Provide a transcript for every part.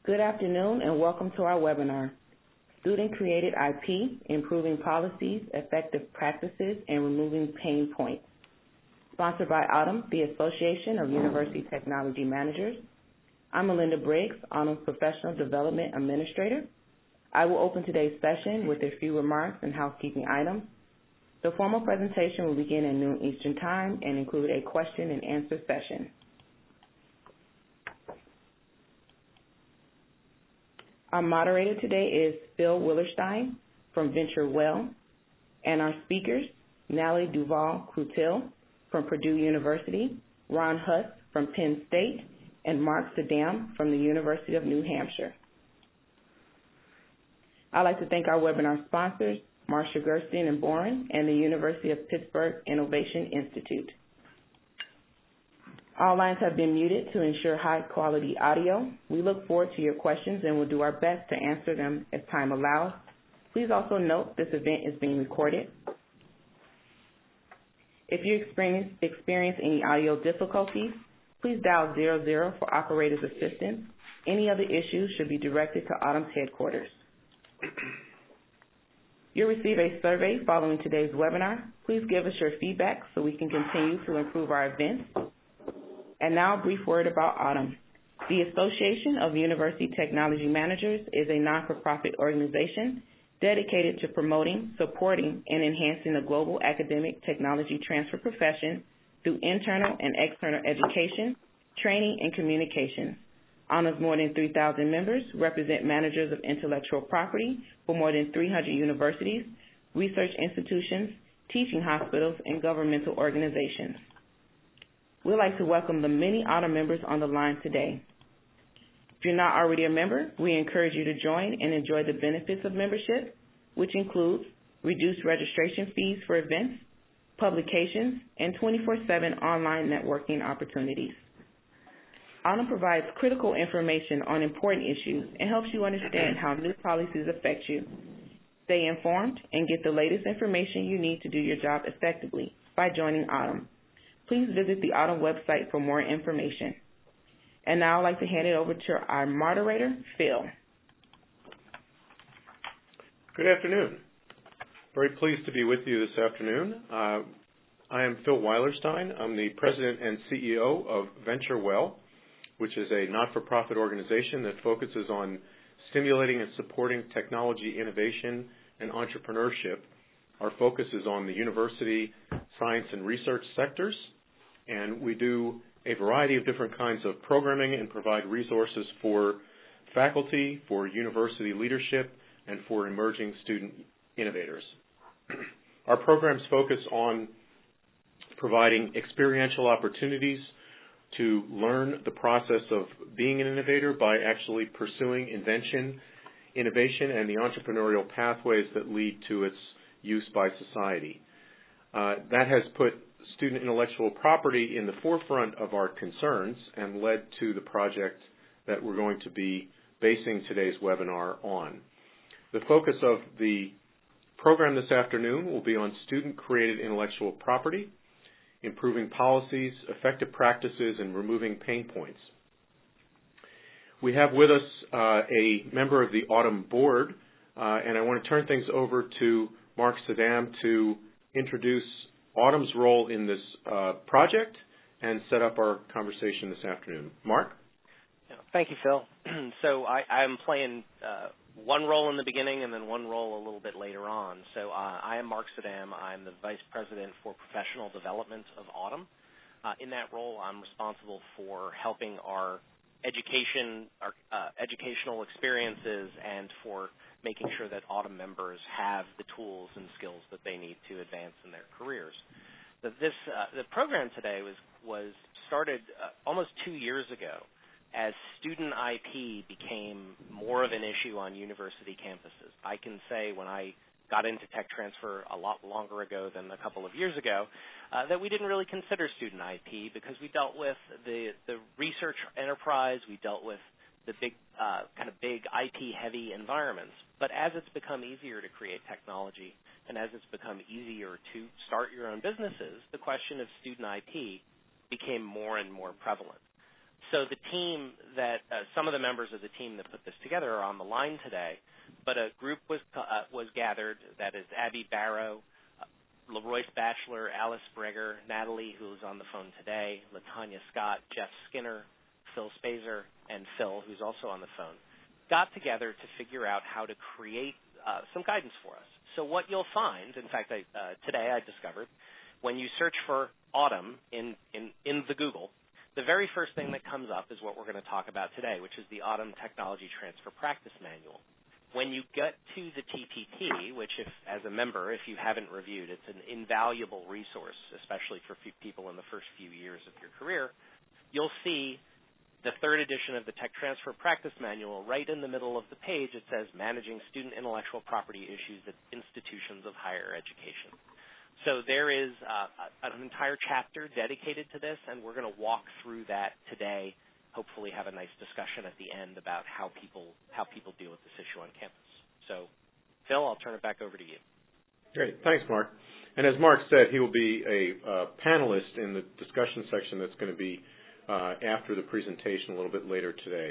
Good afternoon and welcome to our webinar, Student-Created IP, Improving Policies, Effective Practices, and Removing Pain Points. Sponsored by AUTUM, the Association of University Technology Managers. I'm Melinda Briggs, AUTUM's Professional Development Administrator. I will open today's session with a few remarks and housekeeping items. The formal presentation will begin at noon Eastern Time and include a question and answer session. Our moderator today is Phil Willerstein from VentureWell, and our speakers, Nally Duval-Croutil from Purdue University, Ron Huss from Penn State, and Mark Sadam from the University of New Hampshire. I'd like to thank our webinar sponsors, Marcia Gerstein and Boren, and the University of Pittsburgh Innovation Institute. All lines have been muted to ensure high-quality audio. We look forward to your questions and will do our best to answer them as time allows. Please also note this event is being recorded. If you experience any audio difficulties, please dial 00 for operator's assistance. Any other issues should be directed to AUTUM's headquarters. You'll receive a survey following today's webinar. Please give us your feedback so we can continue to improve our events. And now a brief word about AUTUM. The Association of University Technology Managers is a non-for-profit organization dedicated to promoting, supporting, and enhancing the global academic technology transfer profession through internal and external education, training, and communications. AUTUM's more than 3,000 members represent managers of intellectual property for more than 300 universities, research institutions, teaching hospitals, and governmental organizations. We'd like to welcome the many AUTUM members on the line today. If you're not already a member, we encourage you to join and enjoy the benefits of membership, which includes reduced registration fees for events, publications, and 24/7 online networking opportunities. AUTUM provides critical information on important issues and helps you understand how new policies affect you. Stay informed and get the latest information you need to do your job effectively by joining AUTUM. Please visit the AUTUM website for more information. And now I'd like to hand it over to our moderator, Phil. Good afternoon. Very pleased to be with you this afternoon. I am Phil Weilerstein. I'm the President and CEO of VentureWell, which is a not-for-profit organization that focuses on stimulating and supporting technology innovation and entrepreneurship. Our focus is on the university, science, and research sectors, and we do a variety of different kinds of programming and provide resources for faculty, for university leadership, and for emerging student innovators. Our programs focus on providing experiential opportunities to learn the process of being an innovator by actually pursuing invention, innovation, and the entrepreneurial pathways that lead to its use by society. That has put student intellectual property in the forefront of our concerns and led to the project that we're going to be basing today's webinar on. The focus of the program this afternoon will be on student-created intellectual property, improving policies, effective practices, and removing pain points. We have with us a member of the AUTUM board, and I want to turn things over to Mark Sadam to introduce AUTUM's role in this project and set up our conversation this afternoon. Mark? Thank you, Phil. So I'm playing one role in the beginning and then one role a little bit later on. So I am Mark Sadam. I'm the Vice President for Professional Development of AUTUM. In that role, I'm responsible for helping our educational experiences and for making sure that AUTUM members have the tools and skills that they need to advance in their careers. The program today was started almost 2 years ago as student IP became more of an issue on university campuses. I can say when I got into tech transfer a lot longer ago than a couple of years ago, that we didn't really consider student IP because we dealt with the research enterprise, we dealt with the big IP-heavy environments. But as it's become easier to create technology and as it's become easier to start your own businesses, the question of student IP became more and more prevalent. So the team that some of the members of the team that put this together are on the line today, but a group was gathered. That is Abby Barrow, LaRoyce Batchelor, Alice Breger, Natalie, who's on the phone today, LaTanya Scott, Jeff Skinner, Phil Spazer, and Phil, who's also on the phone, got together to figure out how to create some guidance for us. So what you'll find, in fact, today I discovered, when you search for autumn in the Google, the very first thing that comes up is what we're going to talk about today, which is the Autumn Technology Transfer Practice Manual. When you get to the TTP, which as a member, if you haven't reviewed, it's an invaluable resource, especially for people in the first few years of your career, you'll see the third edition of the Tech Transfer Practice Manual. Right in the middle of the page, it says Managing Student Intellectual Property Issues at Institutions of Higher Education. So there is an entire chapter dedicated to this, and we're going to walk through that today, hopefully have a nice discussion at the end about how people deal with this issue on campus. So, Phil, I'll turn it back over to you. Great. Thanks, Mark. And as Mark said, he will be a panelist in the discussion section that's going to be after the presentation a little bit later today.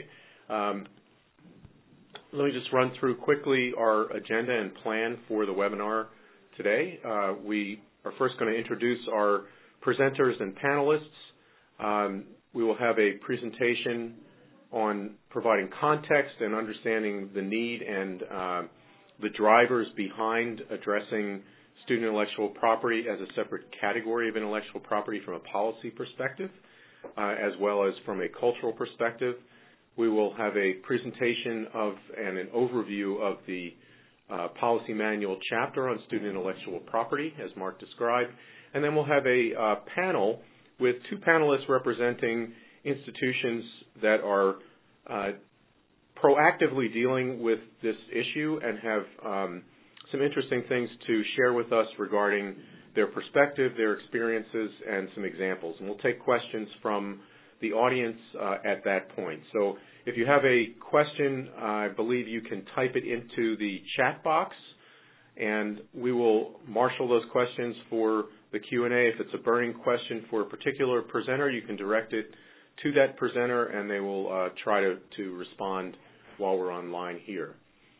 Let me just run through quickly our agenda and plan for the webinar today. We are first going to introduce our presenters and panelists. We will have a presentation on providing context and understanding the need and the drivers behind addressing student intellectual property as a separate category of intellectual property from a policy perspective, as well as from a cultural perspective. We will have a presentation and an overview of the policy manual chapter on student intellectual property, as Mark described. And then we'll have a panel with two panelists representing institutions that are proactively dealing with this issue and have some interesting things to share with us regarding their perspective, their experiences, and some examples. And we'll take questions from the audience at that point. So if you have a question, I believe you can type it into the chat box, and we will marshal those questions for the Q&A. If it's a burning question for a particular presenter, you can direct it to that presenter, and they will try to respond while we're online here.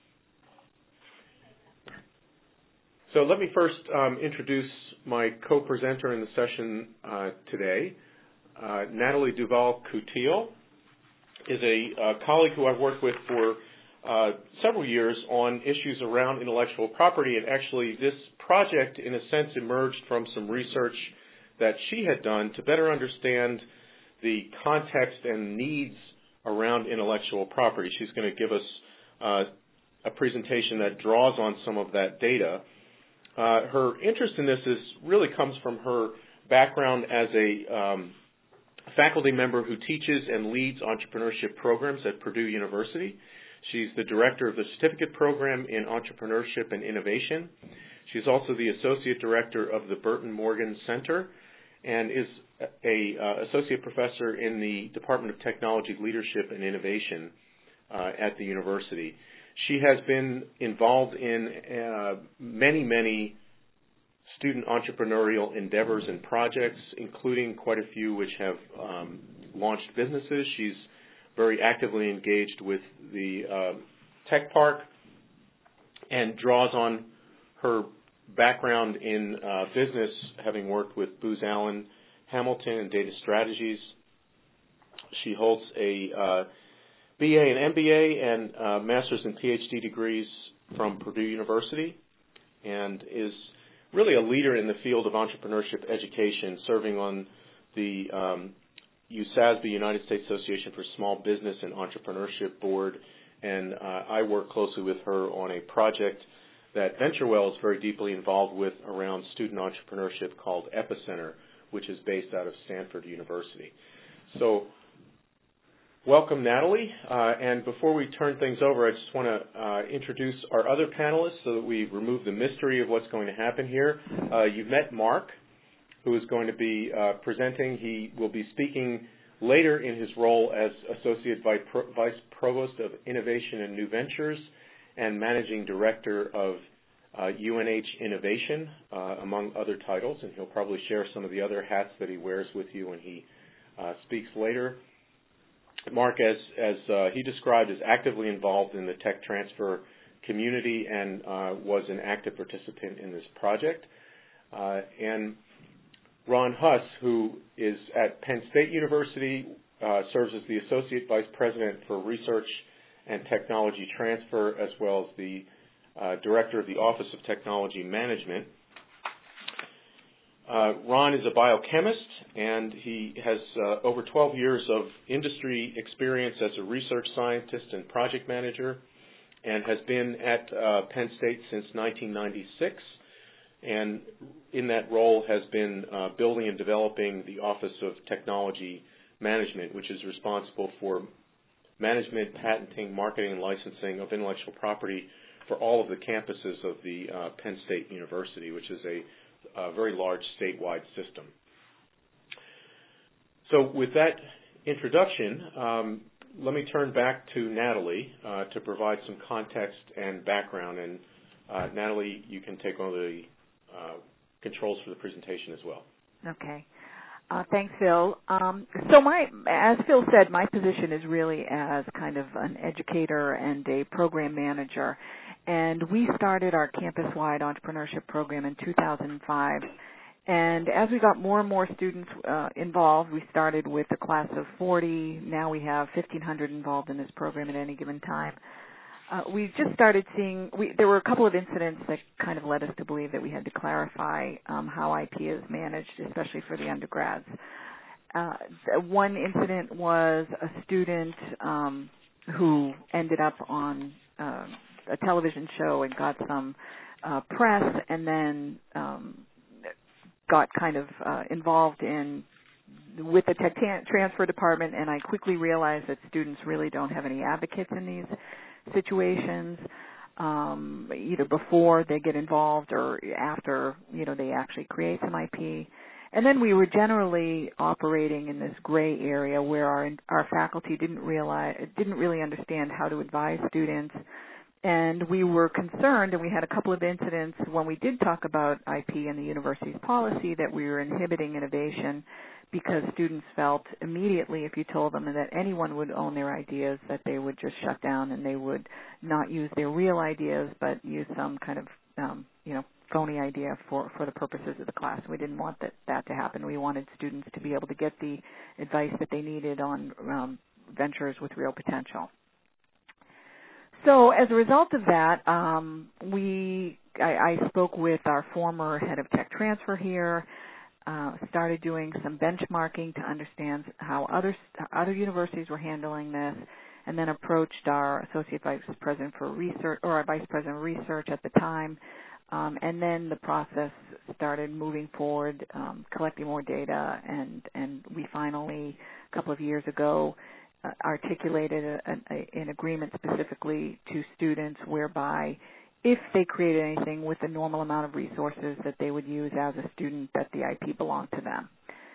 So let me first introduce my co-presenter in the session today. Natalie Duval-Coutil is a colleague who I've worked with for several years on issues around intellectual property, and actually this project, in a sense, emerged from some research that she had done to better understand the context and needs around intellectual property. She's going to give us a presentation that draws on some of that data. Her interest in this really comes from her background as a faculty member who teaches and leads entrepreneurship programs at Purdue University. She's the director of the certificate program in entrepreneurship and innovation. She's also the associate director of the Burton Morgan Center and is a associate professor in the Department of Technology, Leadership, and Innovation at the university. She has been involved in many student entrepreneurial endeavors and projects, including quite a few which have launched businesses. She's very actively engaged with the Tech Park and draws on her background in business, having worked with Booz Allen Hamilton and Data Strategies. She holds a BA and MBA and master's and PhD degrees from Purdue University, and is really a leader in the field of entrepreneurship education, serving on the USASB, United States Association for Small Business and Entrepreneurship Board, and I work closely with her on a project that VentureWell is very deeply involved with around student entrepreneurship called Epicenter, which is based out of Stanford University. So welcome, Natalie. And before we turn things over, I just want to introduce our other panelists so that we remove the mystery of what's going to happen here. You've met Mark, who is going to be presenting. He will be speaking later in his role as Associate Vice Provost of Innovation and New Ventures and Managing Director of UNH Innovation, among other titles. And he'll probably share some of the other hats that he wears with you when he speaks later. Mark, as he described, is actively involved in the tech transfer community and was an active participant in this project. And Ron Huss, who is at Penn State University, serves as the Associate Vice President for Research and Technology Transfer, as well as the Director of the Office of Technology Management. Ron is a biochemist, and he has over 12 years of industry experience as a research scientist and project manager, and has been at Penn State since 1996, and in that role has been building and developing the Office of Technology Management, which is responsible for management, patenting, marketing, and licensing of intellectual property for all of the campuses of the Penn State University, which is a very large statewide system. So with that introduction, let me turn back to Natalie to provide some context and background. And Natalie, you can take on the controls for the presentation as well. Okay. Thanks, Phil. As Phil said, my position is really as kind of an educator and a program manager. And we started our campus-wide entrepreneurship program in 2005. And as we got more and more students involved, we started with a class of 40. Now we have 1,500 involved in this program at any given time. We just started seeing, there were a couple of incidents that kind of led us to believe that we had to clarify how IP is managed, especially for the undergrads. One incident was a student who ended up on a television show and got some press, and then got kind of involved with the tech transfer department, and I quickly realized that students really don't have any advocates in these situations, either before they get involved or after, they actually create some IP. And then we were generally operating in this gray area where our faculty didn't really understand how to advise students. And we were concerned, and we had a couple of incidents when we did talk about IP and the university's policy, that we were inhibiting innovation because students felt immediately, if you told them that anyone would own their ideas, that they would just shut down and they would not use their real ideas but use some kind of, phony idea for the purposes of the class. We didn't want that to happen. We wanted students to be able to get the advice that they needed on ventures with real potential. So as a result of that, I spoke with our former head of tech transfer here, started doing some benchmarking to understand how other universities were handling this, and then approached our associate vice president for research, or our vice president of research at the time, and then the process started moving forward, collecting more data, and we finally, a couple of years ago, articulated an agreement specifically to students whereby if they created anything with the normal amount of resources that they would use as a student, that the IP belonged to them.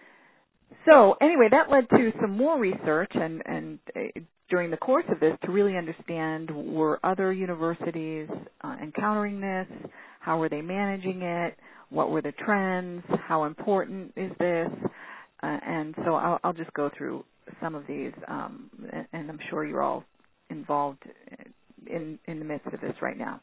So anyway, that led to some more research and during the course of this to really understand, were other universities encountering this? How were they managing it? What were the trends? How important is this? And so I'll just go through some of these, and I'm sure you're all involved in the midst of this right now.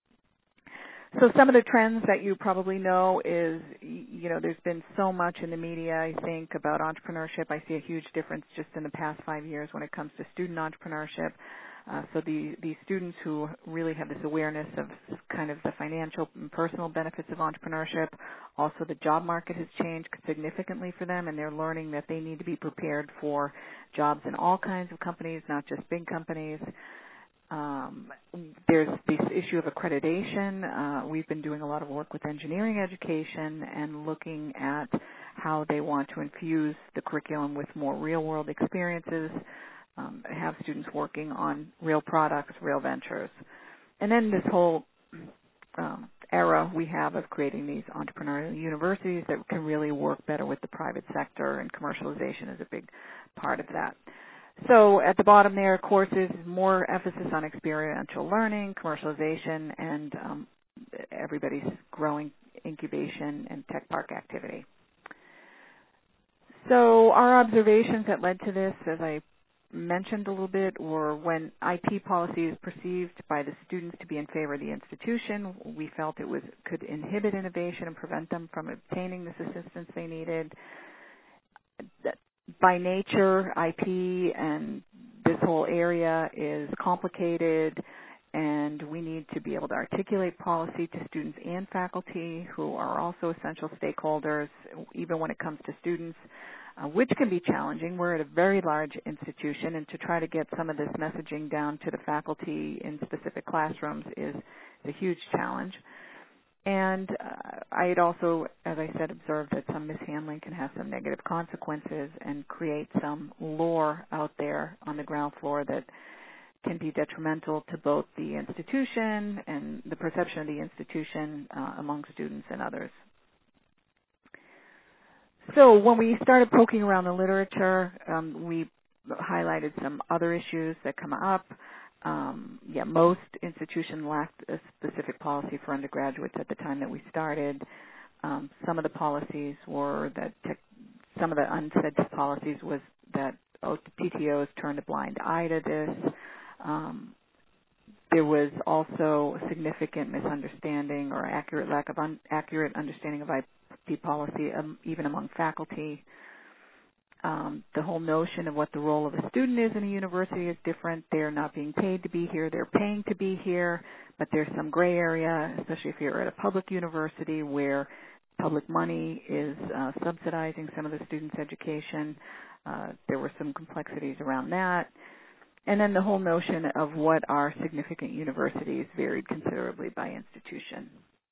So some of the trends that you probably know is, there's been so much in the media, I think, about entrepreneurship. I see a huge difference just in the past 5 years when it comes to student entrepreneurship. So the students who really have this awareness of kind of the financial and personal benefits of entrepreneurship, also the job market has changed significantly for them, and they're learning that they need to be prepared for jobs in all kinds of companies, not just big companies. There's this issue of accreditation. We've been doing a lot of work with engineering education and looking at how they want to infuse the curriculum with more real-world experiences, have students working on real products, real ventures. And then this whole era we have of creating these entrepreneurial universities that can really work better with the private sector, and commercialization is a big part of that. So at the bottom there, courses, more emphasis on experiential learning, commercialization, and everybody's growing incubation and tech park activity. So our observations that led to this, as I mentioned a little bit were when IP policy is perceived by the students to be in favor of the institution, we felt it could inhibit innovation and prevent them from obtaining this assistance they needed. By nature, IP and this whole area is complicated, and we need to be able to articulate policy to students and faculty who are also essential stakeholders, even when it comes to students, which can be challenging. We're at a very large institution, and to try to get some of this messaging down to the faculty in specific classrooms is a huge challenge. And I had also, as I said, observed that some mishandling can have some negative consequences and create some lore out there on the ground floor that can be detrimental to both the institution and the perception of the institution among students and others. So when we started poking around the literature, we highlighted some other issues that come up. Most institutions lacked a specific policy for undergraduates at the time that we started. Some of the policies were that some of the unsaid policies was that PTOs turned a blind eye to this. There was also a significant misunderstanding or lack of accurate understanding of IP policy, even among faculty. The whole notion of what the role of a student is in a university is different. They're not being paid to be here. They're paying to be here, but there's some gray area, especially if you're at a public university where public money is subsidizing some of the students' education. There were some complexities around that. And then the whole notion of what are significant universities varied considerably by institution.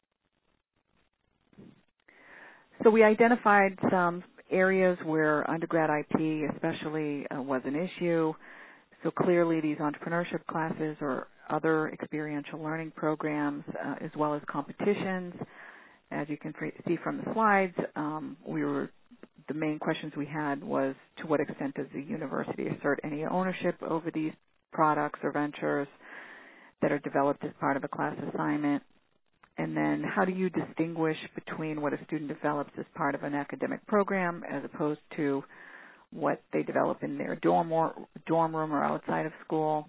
So we identified some areas where undergrad IP especially was an issue. So clearly these entrepreneurship classes or other experiential learning programs, as well as competitions. As you can see from the slides, the main questions we had was, to what extent does the university assert any ownership over these products or ventures that are developed as part of a class assignment? And then how do you distinguish between what a student develops as part of an academic program as opposed to what they develop in their dorm room or outside of school?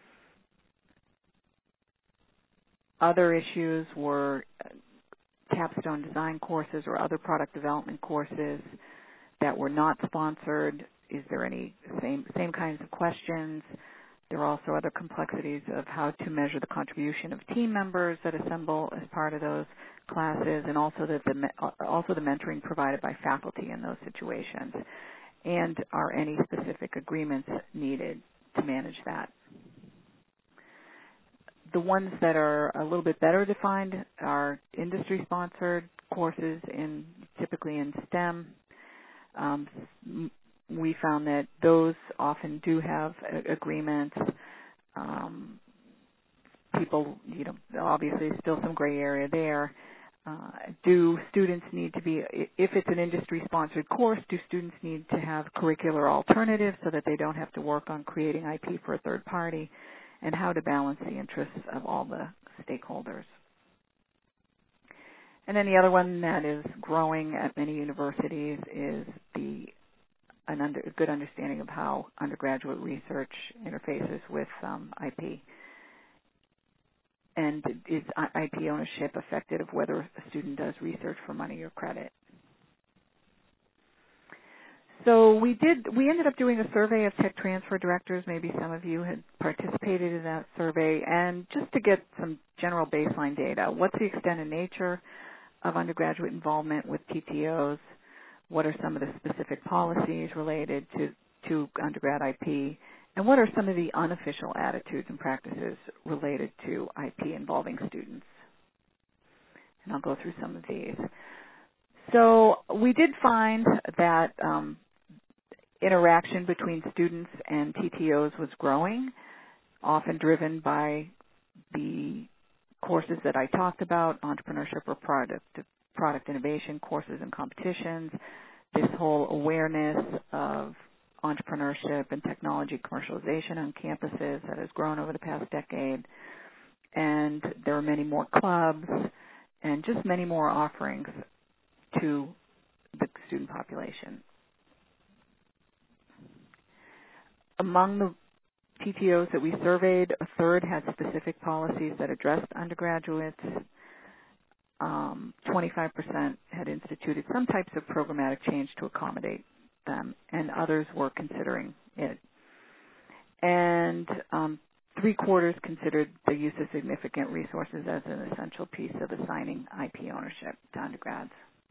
Other issues were capstone design courses or other product development courses that were not sponsored. Is there any same kinds of questions? There are also other complexities of how to measure the contribution of team members that assemble as part of those classes, and also the mentoring provided by faculty in those situations. And are any specific agreements needed to manage that? The ones that are a little bit better defined are industry-sponsored courses, typically in STEM. We found that those often do have agreements. People, obviously still some gray area there. Do students need to be, if it's an industry-sponsored course, do students need to have curricular alternatives so that they don't have to work on creating IP for a third party? And how to balance the interests of all the stakeholders. And then the other one that is growing at many universities is a good understanding of how undergraduate research interfaces with IP. And is IP ownership affected of whether a student does research for money or credit? So we ended up doing a survey of tech transfer directors. Maybe some of you had participated in that survey. And just to get some general baseline data, what's the extent and nature of undergraduate involvement with PTOs? What are some of the specific policies related to undergrad IP? And what are some of the unofficial attitudes and practices related to IP involving students? And I'll go through some of these. So we did find that interaction between students and TTOs was growing, often driven by the courses that I talked about, entrepreneurship or product innovation courses and competitions, this whole awareness of entrepreneurship and technology commercialization on campuses that has grown over the past decade. And there are many more clubs and just many more offerings to the student population. among the TTOs that we surveyed, a third had specific policies that addressed undergraduates. 25% had instituted some types of programmatic change to accommodate them, and others were considering it. And 3/4 considered the use of significant resources as an essential piece of assigning IP ownership to undergrads.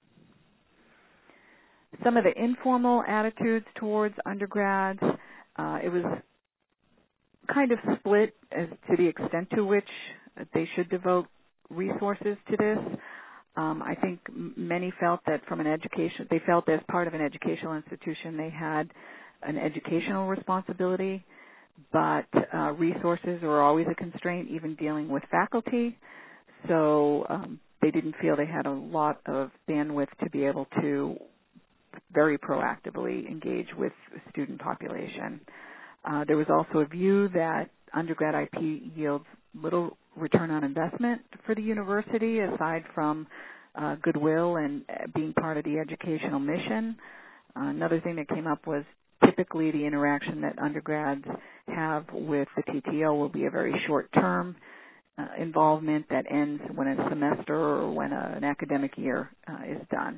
Some of the informal attitudes towards undergrads, it was kind of split as to the extent to which they should devote resources to this. I think many felt that they felt as part of an educational institution they had an educational responsibility, but resources were always a constraint, even dealing with faculty. So they didn't feel they had a lot of bandwidth to be able to very proactively engage with the student population. There was also a view that undergrad IP yields little return on investment for the university aside from goodwill and being part of the educational mission. Another thing that came up was typically the interaction that undergrads have with the TTO will be a very short-term involvement that ends when a semester or when an academic year is done.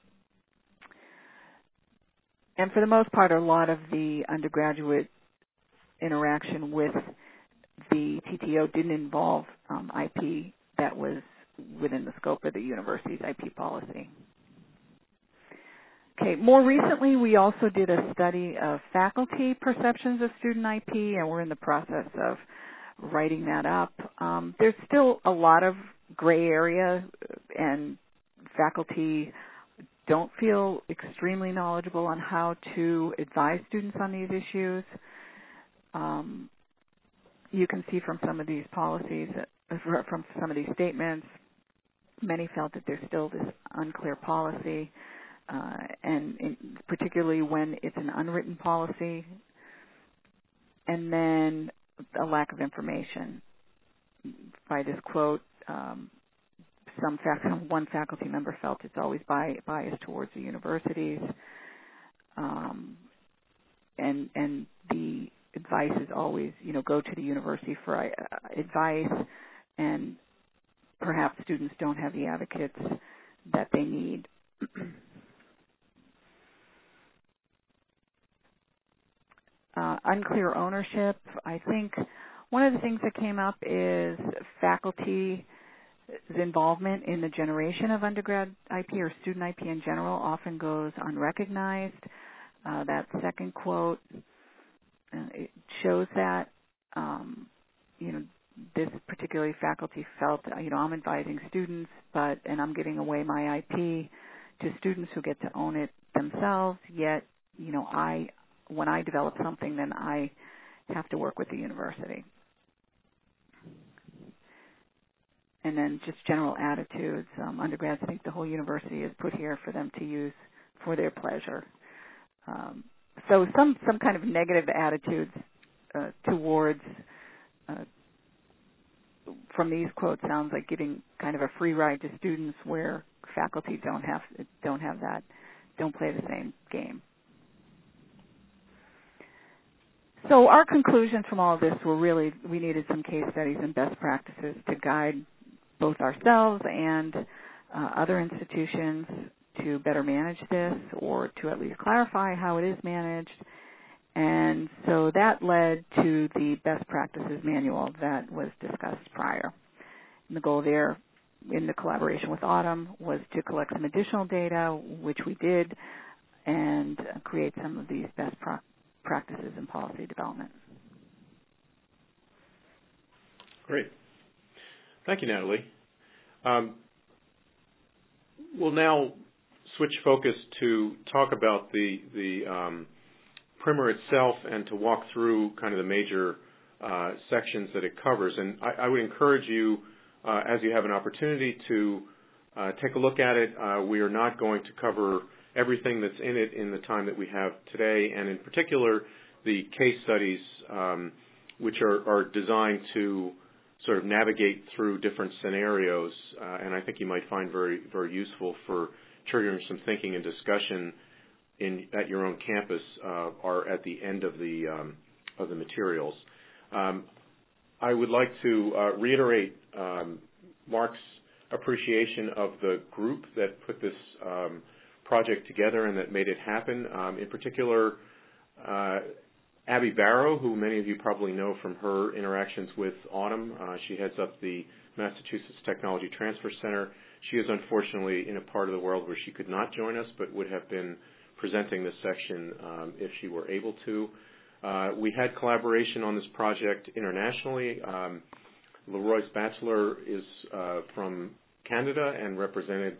And for the most part, a lot of the undergraduate interaction with the TTO didn't involve IP that was within the scope of the university's IP policy. Okay, more recently we also did a study of faculty perceptions of student IP, and we're in the process of writing that up. There's still a lot of gray area, and faculty don't feel extremely knowledgeable on how to advise students on these issues. You can see from some of these policies, from some of these statements, many felt that there's still this unclear policy, and particularly when it's an unwritten policy, and then a lack of information. By this quote, one faculty member felt it's always biased towards the universities, and the advice is always, go to the university for advice, and perhaps students don't have the advocates that they need. Unclear ownership. I think one of the things that came up is faculty's involvement in the generation of undergrad IP or student IP in general often goes unrecognized. That second quote it shows that, this particularly faculty felt, I'm advising students, and I'm giving away my IP to students who get to own it themselves, yet, when I develop something, then I have to work with the university. And then just general attitudes. Undergrads think the whole university is put here for them to use for their pleasure. So some kind of negative attitudes towards, from these quotes, sounds like giving kind of a free ride to students where faculty don't have that, don't play the same game. So our conclusions from all of this were really we needed some case studies and best practices to guide both ourselves and other institutions to better manage this, or to at least clarify how it is managed. And so that led to the best practices manual that was discussed prior. And the goal there, in the collaboration with Autumn, was to collect some additional data, which we did, and create some of these best practices in policy development. Great. Thank you, Natalie. We'll now switch focus to talk about the primer itself and to walk through kind of the major sections that it covers. And I would encourage you, as you have an opportunity, to take a look at it. We are not going to cover everything that's in it in the time that we have today, and in particular, the case studies, which are designed to sort of navigate through different scenarios, and I think you might find very, very useful for triggering some thinking and discussion at your own campus, are at the end of the the materials. I would like to reiterate Mark's appreciation of the group that put this project together and that made it happen. In particular, Abby Barrow, who many of you probably know from her interactions with Autumn. She heads up the Massachusetts Technology Transfer Center. She is unfortunately in a part of the world where she could not join us, but would have been presenting this section if she were able to. We had collaboration on this project internationally. Leroy's Bachelor is from Canada and represented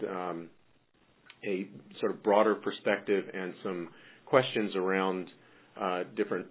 a sort of broader perspective and some questions around different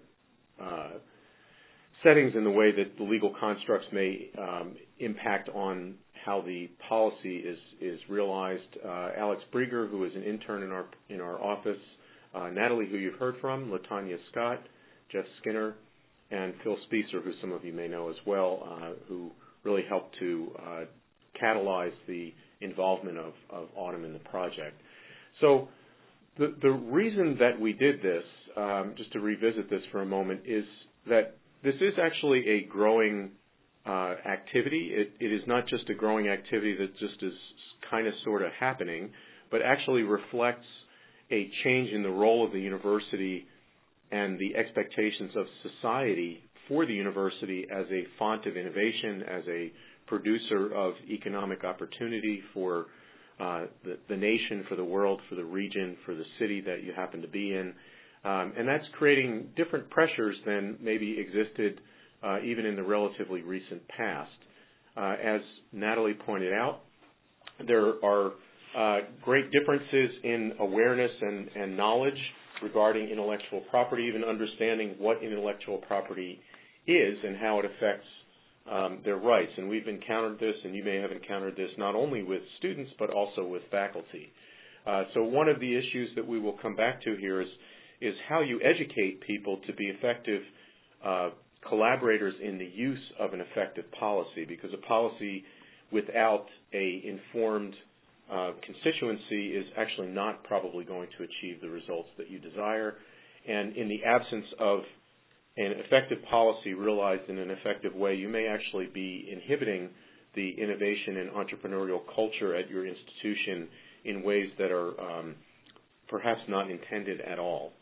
settings in the way that the legal constructs may impact on how the policy is realized. Alex Brieger, who is an intern in our office, Natalie, who you've heard from, LaTanya Scott, Jeff Skinner, and Phil Spicer, who some of you may know as well, who really helped to catalyze the involvement of Autumn in the project. So the reason that we did this, just to revisit this for a moment, is that this is actually a growing activity. It is not just a growing activity that just is kind of sort of happening, but actually reflects a change in the role of the university and the expectations of society for the university as a font of innovation, as a producer of economic opportunity for the nation, for the world, for the region, for the city that you happen to be in. And that's creating different pressures than maybe existed even in the relatively recent past. As Natalie pointed out, there are great differences in awareness and knowledge regarding intellectual property, even understanding what intellectual property is and how it affects their rights. And we've encountered this, and you may have encountered this not only with students but also with faculty. So one of the issues that we will come back to here is how you educate people to be effective collaborators in the use of an effective policy, because a policy without a informed constituency is actually not probably going to achieve the results that you desire. And in the absence of an effective policy realized in an effective way, you may actually be inhibiting the innovation and entrepreneurial culture at your institution in ways that are perhaps not intended at all.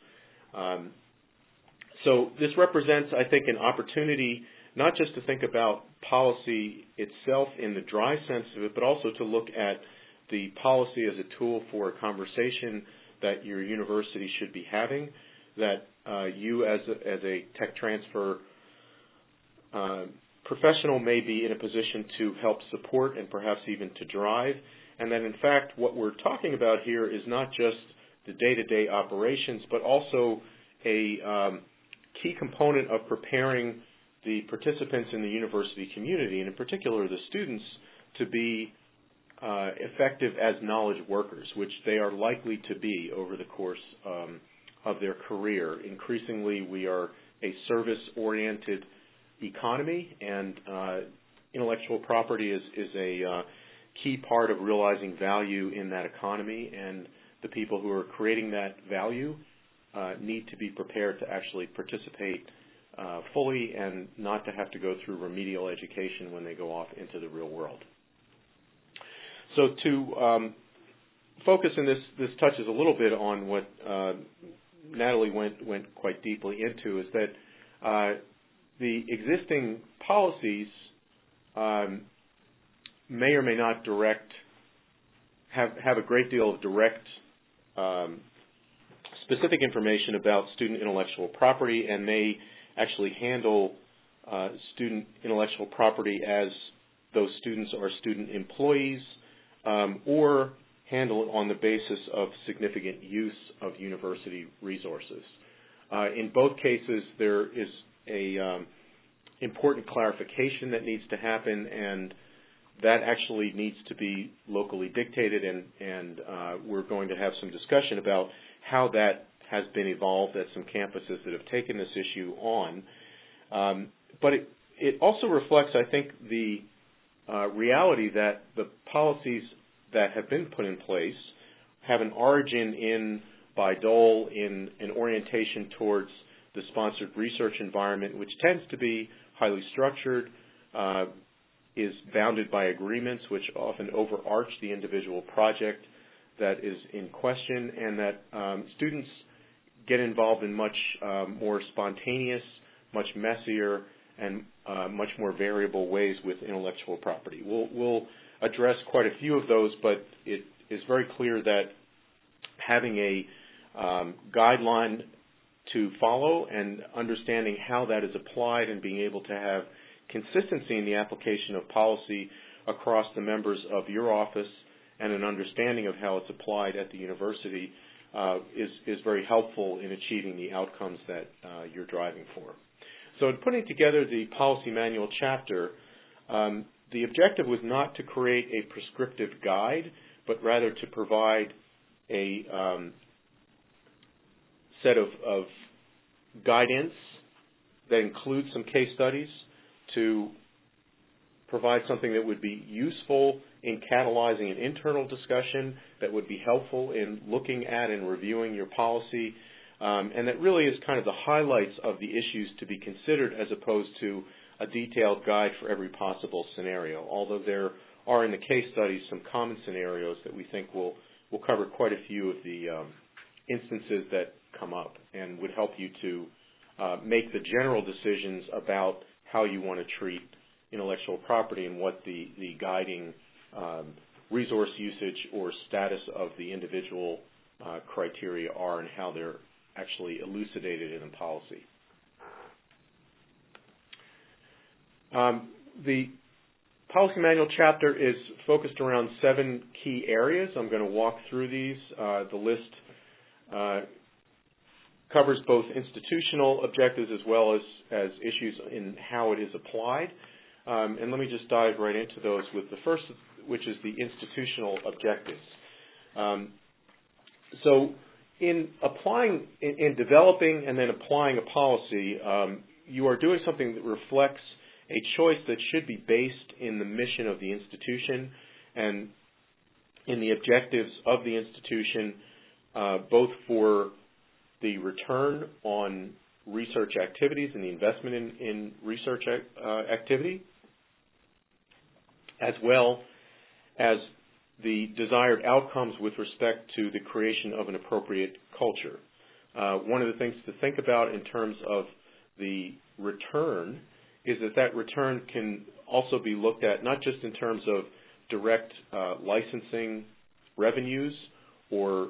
So this represents, I think, an opportunity not just to think about policy itself in the dry sense of it, but also to look at the policy as a tool for a conversation that your university should be having, that you as a tech transfer professional may be in a position to help support and perhaps even to drive, and that in fact what we're talking about here is not just the day-to-day operations, but also a key component of preparing the participants in the university community, and in particular the students, to be effective as knowledge workers, which they are likely to be over the course of their career. Increasingly, we are a service-oriented economy, and intellectual property is a key part of realizing value in that economy, and the people who are creating that value need to be prepared to actually participate fully and not to have to go through remedial education when they go off into the real world. So to focus, and this touches a little bit on what Natalie went quite deeply into, is that the existing policies may or may not have a great deal of direct specific information about student intellectual property, and may actually handle student intellectual property as those students are student employees, or handle it on the basis of significant use of university resources. In both cases, there is a important clarification that needs to happen, and that actually needs to be locally dictated, and we're going to have some discussion about how that has been evolved at some campuses that have taken this issue on. But it also reflects, I think, the reality that the policies that have been put in place have an origin in Bayh-Dole in an orientation towards the sponsored research environment, which tends to be highly structured, is bounded by agreements which often overarch the individual project that is in question, and that students get involved in much more spontaneous, much messier, and much more variable ways with intellectual property. We'll address quite a few of those, but it is very clear that having a guideline to follow and understanding how that is applied and being able to have consistency in the application of policy across the members of your office and an understanding of how it's applied at the university is very helpful in achieving the outcomes that you're driving for. So in putting together the policy manual chapter, the objective was not to create a prescriptive guide, but rather to provide a set of guidance that includes some case studies to provide something that would be useful in catalyzing an internal discussion, that would be helpful in looking at and reviewing your policy, and that really is kind of the highlights of the issues to be considered as opposed to a detailed guide for every possible scenario, although there are in the case studies some common scenarios that we think will cover quite a few of the instances that come up and would help you to make the general decisions about how you want to treat intellectual property and what the guiding resource usage or status of the individual criteria are and how they're actually elucidated in a policy. The policy manual chapter is focused around 7 key areas. I'm going to walk through these. The list covers both institutional objectives as well as issues in how it is applied. And let me just dive right into those with the first, which is the institutional objectives. So in developing and then applying a policy, you are doing something that reflects a choice that should be based in the mission of the institution and in the objectives of the institution, both for the return on research activities and the investment in research activity, as well as the desired outcomes with respect to the creation of an appropriate culture. One of the things to think about in terms of the return is that return can also be looked at not just in terms of direct licensing revenues or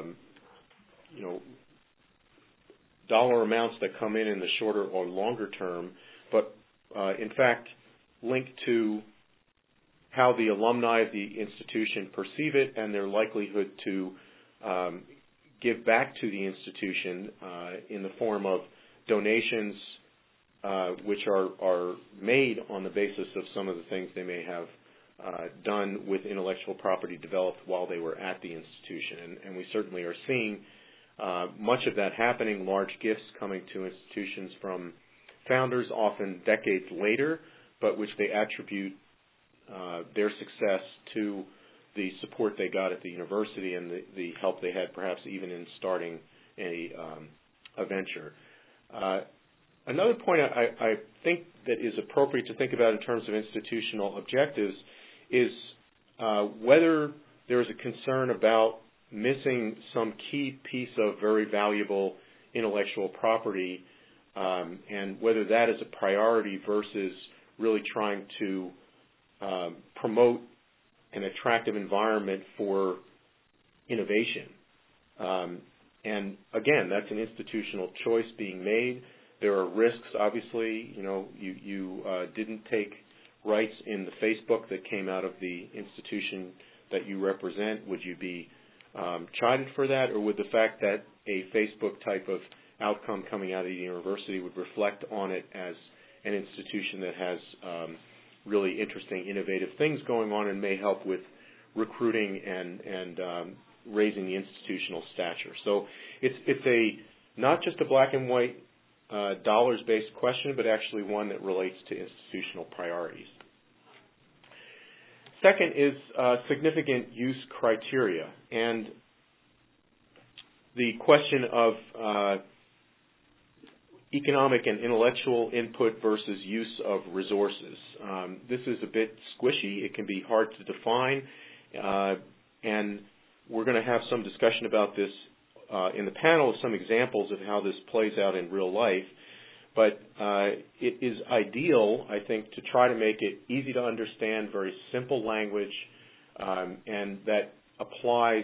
dollar amounts that come in the shorter or longer term, but in fact linked to how the alumni of the institution perceive it and their likelihood to give back to the institution in the form of donations which are made on the basis of some of the things they may have done with intellectual property developed while they were at the institution. And we certainly are seeing much of that happening, large gifts coming to institutions from founders, often decades later, but which they attribute their success to the support they got at the university and the help they had perhaps even in starting a venture. Another point I think that is appropriate to think about in terms of institutional objectives is whether there is a concern about missing some key piece of very valuable intellectual property and whether that is a priority versus really trying to promote an attractive environment for innovation. And again, that's an institutional choice being made. There are risks, obviously. You didn't take rights in the Facebook that came out of the institution that you represent. Would you be chided for that, or would the fact that a Facebook type of outcome coming out of the university would reflect on it as an institution that has really interesting, innovative things going on and may help with recruiting and raising the institutional stature? So it's not just a black and white dollars-based question, but actually one that relates to institutional priorities. Second is significant use criteria, and the question of economic and intellectual input versus use of resources. This is a bit squishy. It can be hard to define, and we're going to have some discussion about this in the panel, some examples of how this plays out in real life. But it is ideal, I think, to try to make it easy to understand, very simple language, and that applies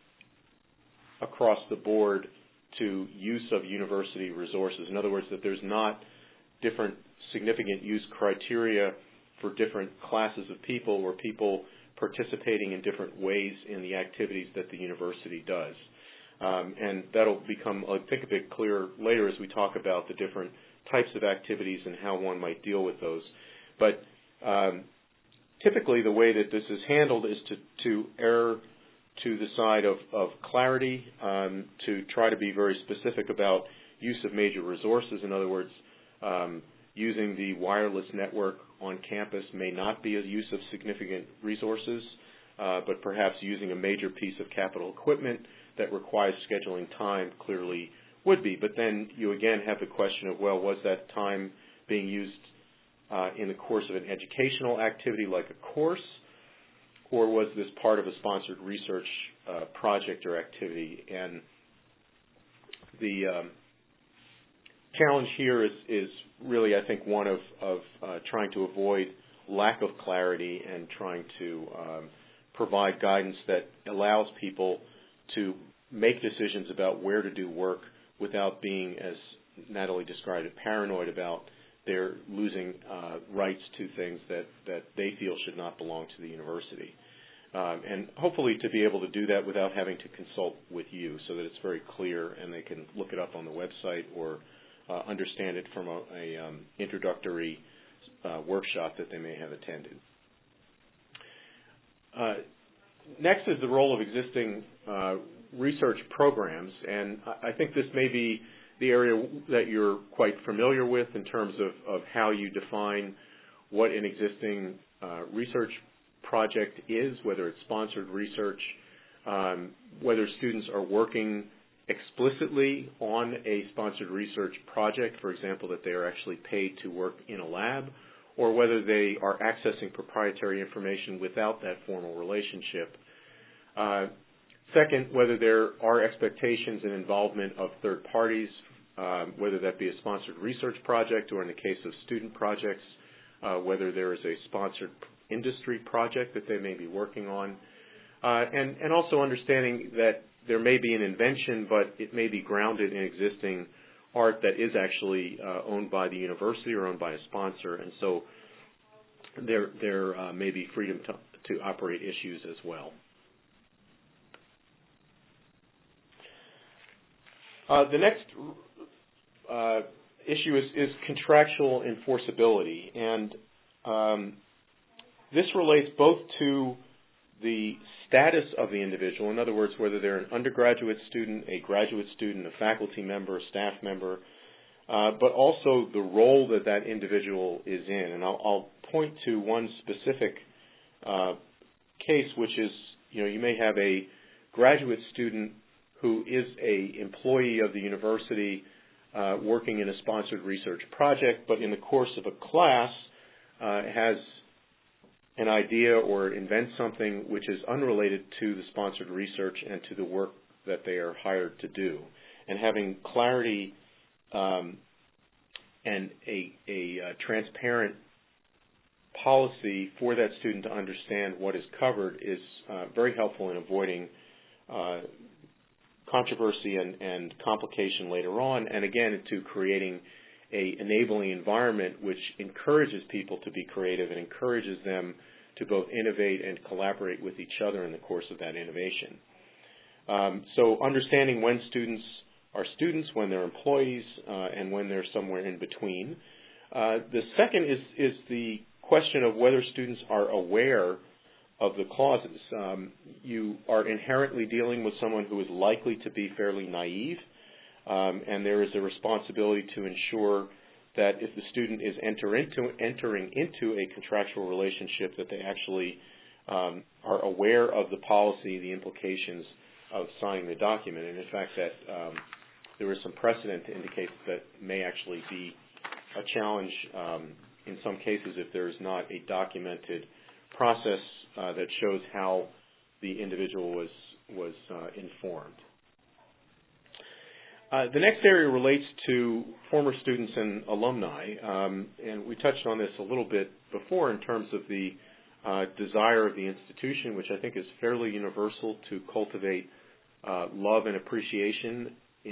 across the board to use of university resources. In other words, that there's not different significant use criteria for different classes of people or people participating in different ways in the activities that the university does. And that'll become, I think, a bit clearer later as we talk about the different types of activities and how one might deal with those. But typically the way that this is handled is to err to the side of clarity, to try to be very specific about use of major resources. In other words, using the wireless network on campus may not be a use of significant resources, but perhaps using a major piece of capital equipment that requires scheduling time clearly would be. But then you again have the question of, well, was that time being used in the course of an educational activity like a course, or was this part of a sponsored research project or activity? And the challenge here is really, I think, one of trying to avoid lack of clarity and trying to provide guidance that allows people to make decisions about where to do work without being, as Natalie described it, paranoid about their losing rights to things that they feel should not belong to the university. And hopefully to be able to do that without having to consult with you, so that it's very clear and they can look it up on the website or understand it from a introductory workshop that they may have attended. Next is the role of existing research programs, and I think this may be the area that you're quite familiar with in terms of how you define what an existing research project is, whether it's sponsored research, whether students are working explicitly on a sponsored research project, for example, that they are actually paid to work in a lab, or whether they are accessing proprietary information without that formal relationship. Second, whether there are expectations and involvement of third parties, whether that be a sponsored research project or in the case of student projects, whether there is a sponsored industry project that they may be working on, and also understanding that there may be an invention, but it may be grounded in existing art that is actually owned by the university or owned by a sponsor, and so there may be freedom to operate issues as well. The next issue is contractual enforceability, and this relates both to the status of the individual, in other words, whether they're an undergraduate student, a graduate student, a faculty member, a staff member, but also the role that that individual is in. And I'll point to one specific case, which is, you may have a graduate student who is an employee of the university working in a sponsored research project, but in the course of a class has an idea or invents something which is unrelated to the sponsored research and to the work that they are hired to do. And having clarity and a transparent policy for that student to understand what is covered is very helpful in avoiding controversy and complication later on, and again, to creating a enabling environment which encourages people to be creative and encourages them to both innovate and collaborate with each other in the course of that innovation. So understanding when students are students, when they're employees, and when they're somewhere in between. The second is the question of whether students are aware of the clauses. You are inherently dealing with someone who is likely to be fairly naive, and there is a responsibility to ensure that if the student is entering into a contractual relationship, that they actually are aware of the policy, the implications of signing the document. And in fact, that there is some precedent to indicate that may actually be a challenge in some cases if there is not a documented process that shows how the individual was informed. The next area relates to former students and alumni, and we touched on this a little bit before in terms of the desire of the institution, which I think is fairly universal, to cultivate love and appreciation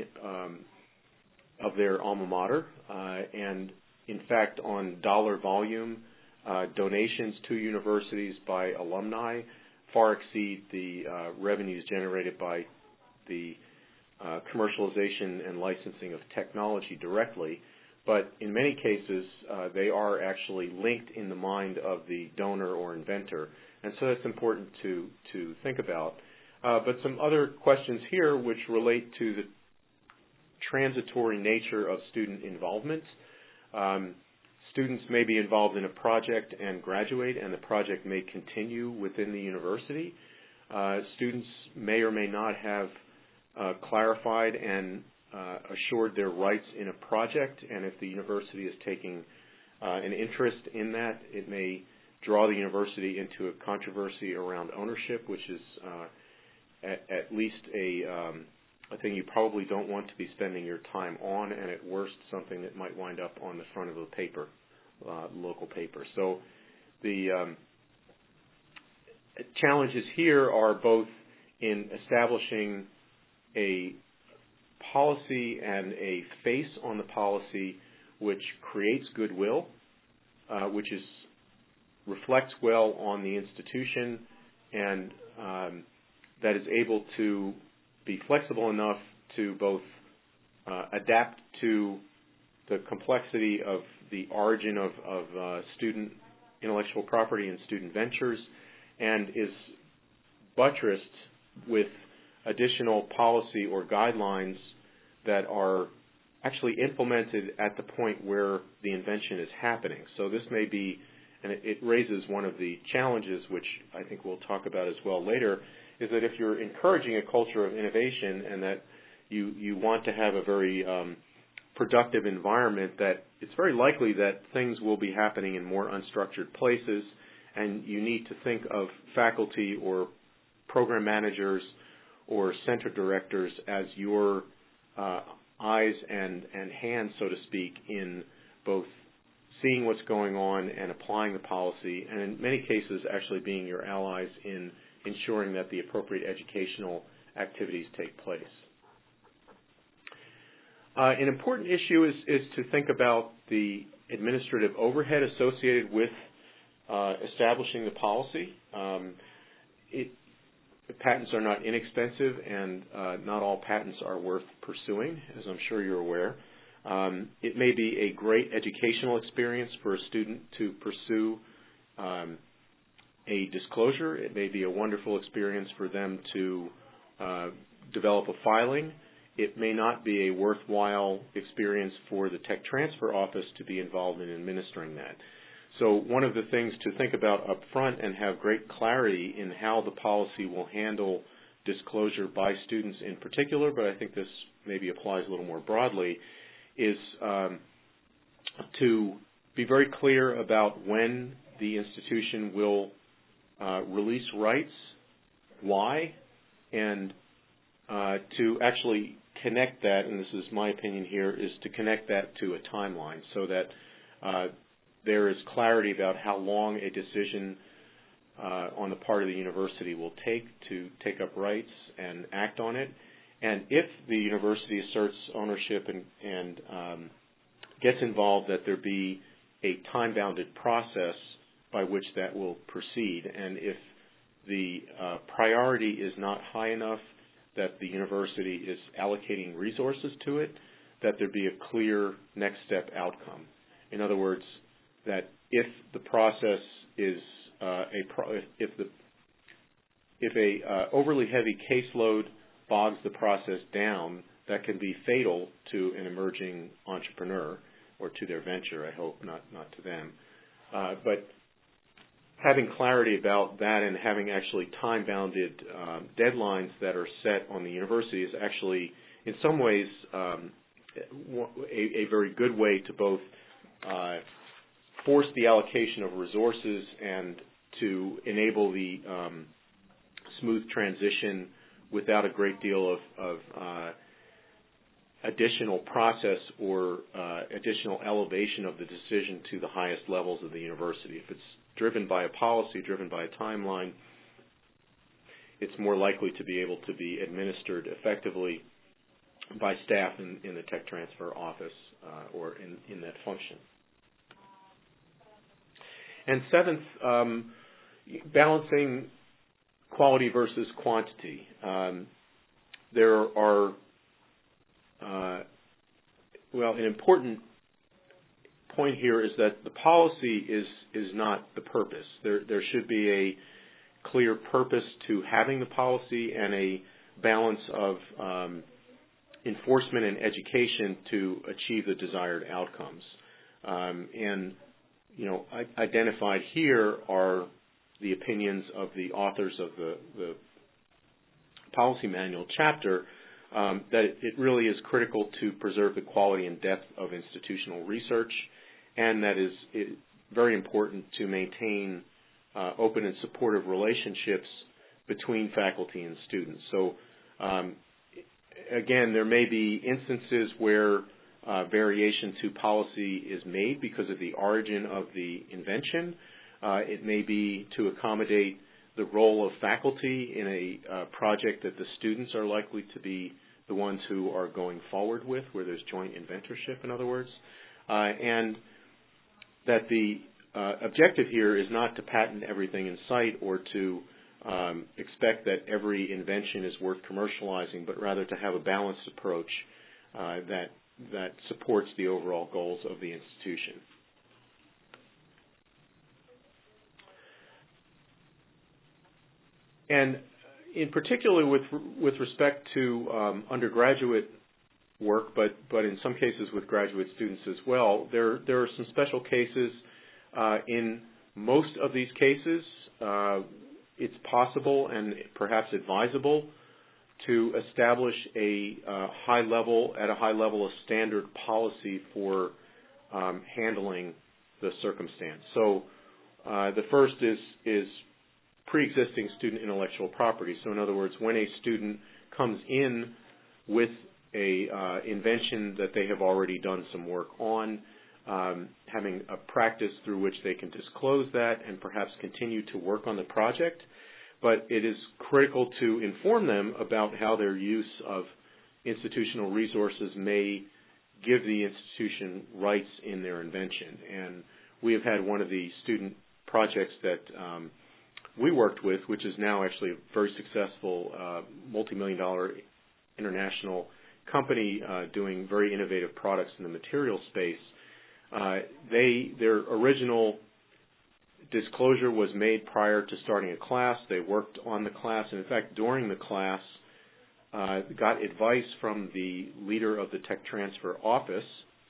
of their alma mater. And in fact, on dollar volume, donations to universities by alumni far exceed the revenues generated by the commercialization and licensing of technology directly. But in many cases, they are actually linked in the mind of the donor or inventor. And so that's important to think about. But some other questions here which relate to the transitory nature of student involvement. Students may be involved in a project and graduate, and the project may continue within the university. Students may or may not have clarified and assured their rights in a project, and if the university is taking an interest in that, it may draw the university into a controversy around ownership, which is at least a thing you probably don't want to be spending your time on, and at worst, something that might wind up on the front of a paper, local paper. So the challenges here are both in establishing a policy and a face on the policy which creates goodwill, which reflects well on the institution, and that is able to be flexible enough to both adapt to the complexity of the origin of student intellectual property and student ventures, and is buttressed with additional policy or guidelines that are actually implemented at the point where the invention is happening. So this may be, and it raises one of the challenges, which I think we'll talk about as well later, is that if you're encouraging a culture of innovation and that you want to have a very productive environment, that it's very likely that things will be happening in more unstructured places, and you need to think of faculty or program managers or center directors as your eyes and hands, so to speak, in both seeing what's going on and applying the policy, and in many cases actually being your allies in ensuring that the appropriate educational activities take place. An important issue is to think about the administrative overhead associated with establishing the policy. Patents are not inexpensive, and not all patents are worth pursuing, as I'm sure you're aware. It may be a great educational experience for a student to pursue a disclosure. It may be a wonderful experience for them to develop a filing. It may not be a worthwhile experience for the tech transfer office to be involved in administering that. So one of the things to think about up front and have great clarity in how the policy will handle disclosure by students in particular, but I think this maybe applies a little more broadly, is to be very clear about when the institution will release rights, why, and to actually connect that, and this is my opinion here, is to connect that to a timeline so that there is clarity about how long a decision on the part of the university will take to take up rights and act on it. And if the university asserts ownership and gets involved, that there be a time-bounded process by which that will proceed. And if the priority is not high enough that the university is allocating resources to it, that there be a clear next step outcome. In other words, that if the process is if a overly heavy caseload bogs the process down, that can be fatal to an emerging entrepreneur or to their venture. I hope not to them. But having clarity about that and having actually time-bounded deadlines that are set on the university is actually in some ways a very good way to both force the allocation of resources and to enable the smooth transition without a great deal of additional process or additional elevation of the decision to the highest levels of the university. If it's driven by a policy, driven by a timeline, it's more likely to be able to be administered effectively by staff in the tech transfer office or in that function. And seventh, balancing quality versus quantity. There are an important point here is that the policy is not the purpose. There should be a clear purpose to having the policy and a balance of enforcement and education to achieve the desired outcomes. And identified here are the opinions of the authors of the policy manual chapter, that it really is critical to preserve the quality and depth of institutional research, and that is very important to maintain open and supportive relationships between faculty and students. So, again, there may be instances where variation to policy is made because of the origin of the invention. It may be to accommodate the role of faculty in a project that the students are likely to be the ones who are going forward with, where there's joint inventorship, in other words. And that the objective here is not to patent everything in sight or to expect that every invention is worth commercializing, but rather to have a balanced approach that supports the overall goals of the institution. And in particular with respect to undergraduate work, but in some cases with graduate students as well, there are some special cases. In most of these cases, it's possible and perhaps advisable to establish a high level of standard policy for handling the circumstance. So the first is pre-existing student intellectual property. So in other words, when a student comes in with a invention that they have already done some work on, having a practice through which they can disclose that and perhaps continue to work on the project. But it is critical to inform them about how their use of institutional resources may give the institution rights in their invention. And we have had one of the student projects that we worked with, which is now actually a very successful multi-million-dollar international company doing very innovative products in the material space. Their original disclosure was made prior to starting a class. They worked on the class, and in fact, during the class, got advice from the leader of the tech transfer office,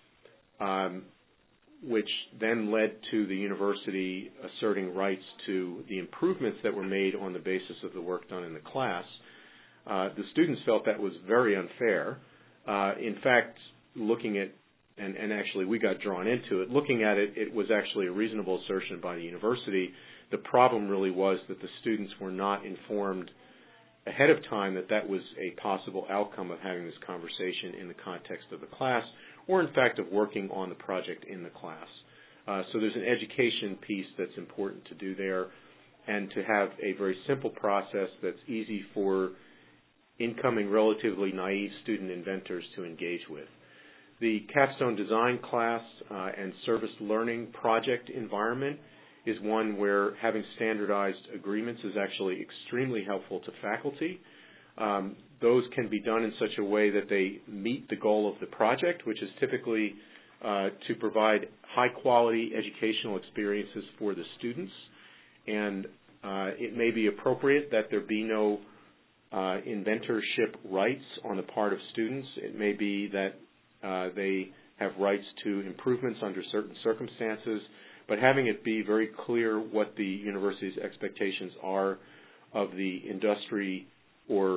which then led to the university asserting rights to the improvements that were made on the basis of the work done in the class. The students felt that was very unfair. In fact, looking at, and actually we got drawn into it, looking at it, it was actually a reasonable assertion by the university. The problem really was that the students were not informed ahead of time that was a possible outcome of having this conversation in the context of the class, or in fact of working on the project in the class. So there's an education piece that's important to do there, and to have a very simple process that's easy for incoming relatively naive student inventors to engage with. The capstone design class and service learning project environment is one where having standardized agreements is actually extremely helpful to faculty. Those can be done in such a way that they meet the goal of the project, which is typically to provide high-quality educational experiences for the students. And it may be appropriate that there be no inventorship rights on the part of students. It may be that they have rights to improvements under certain circumstances, but having it be very clear what the university's expectations are of the industry or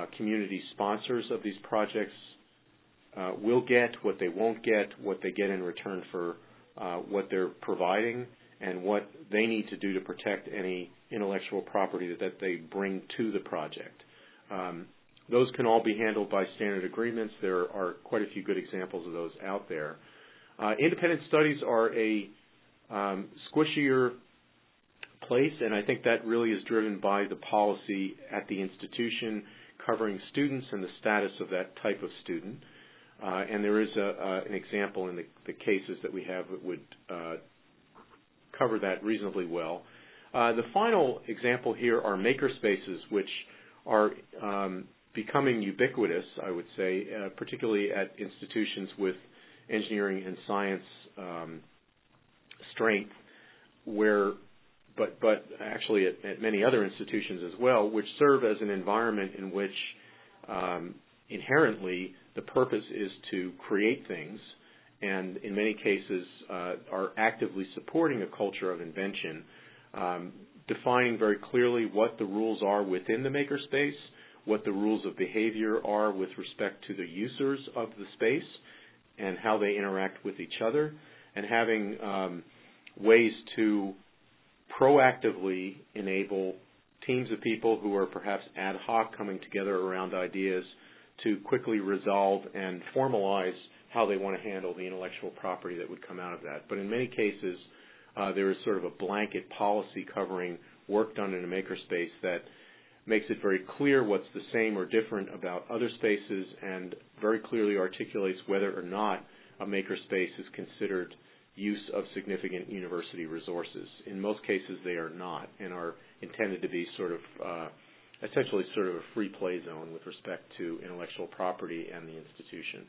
community sponsors of these projects will get, what they won't get, what they get in return for what they're providing, and what they need to do to protect any intellectual property that they bring to the project. Those can all be handled by standard agreements. There are quite a few good examples of those out there. Independent studies are a squishier place, and I think that really is driven by the policy at the institution covering students and the status of that type of student. And there is an example in the cases that we have that would cover that reasonably well. The final example here are makerspaces, which are becoming ubiquitous, I would say, particularly at institutions with engineering and science strength, but actually at many other institutions as well, which serve as an environment in which inherently the purpose is to create things, and in many cases are actively supporting a culture of invention, defining very clearly what the rules are within the makerspace, what the rules of behavior are with respect to the users of the space, and how they interact with each other, and having ways to proactively enable teams of people who are perhaps ad hoc coming together around ideas to quickly resolve and formalize how they want to handle the intellectual property that would come out of that. But in many cases, there is sort of a blanket policy covering work done in a makerspace that makes it very clear what's the same or different about other spaces and very clearly articulates whether or not a makerspace is considered use of significant university resources. In most cases, they are not and are intended to be sort of essentially sort of a free play zone with respect to intellectual property and the institution.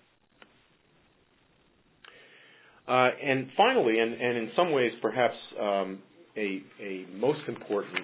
And finally, and in some ways perhaps a most important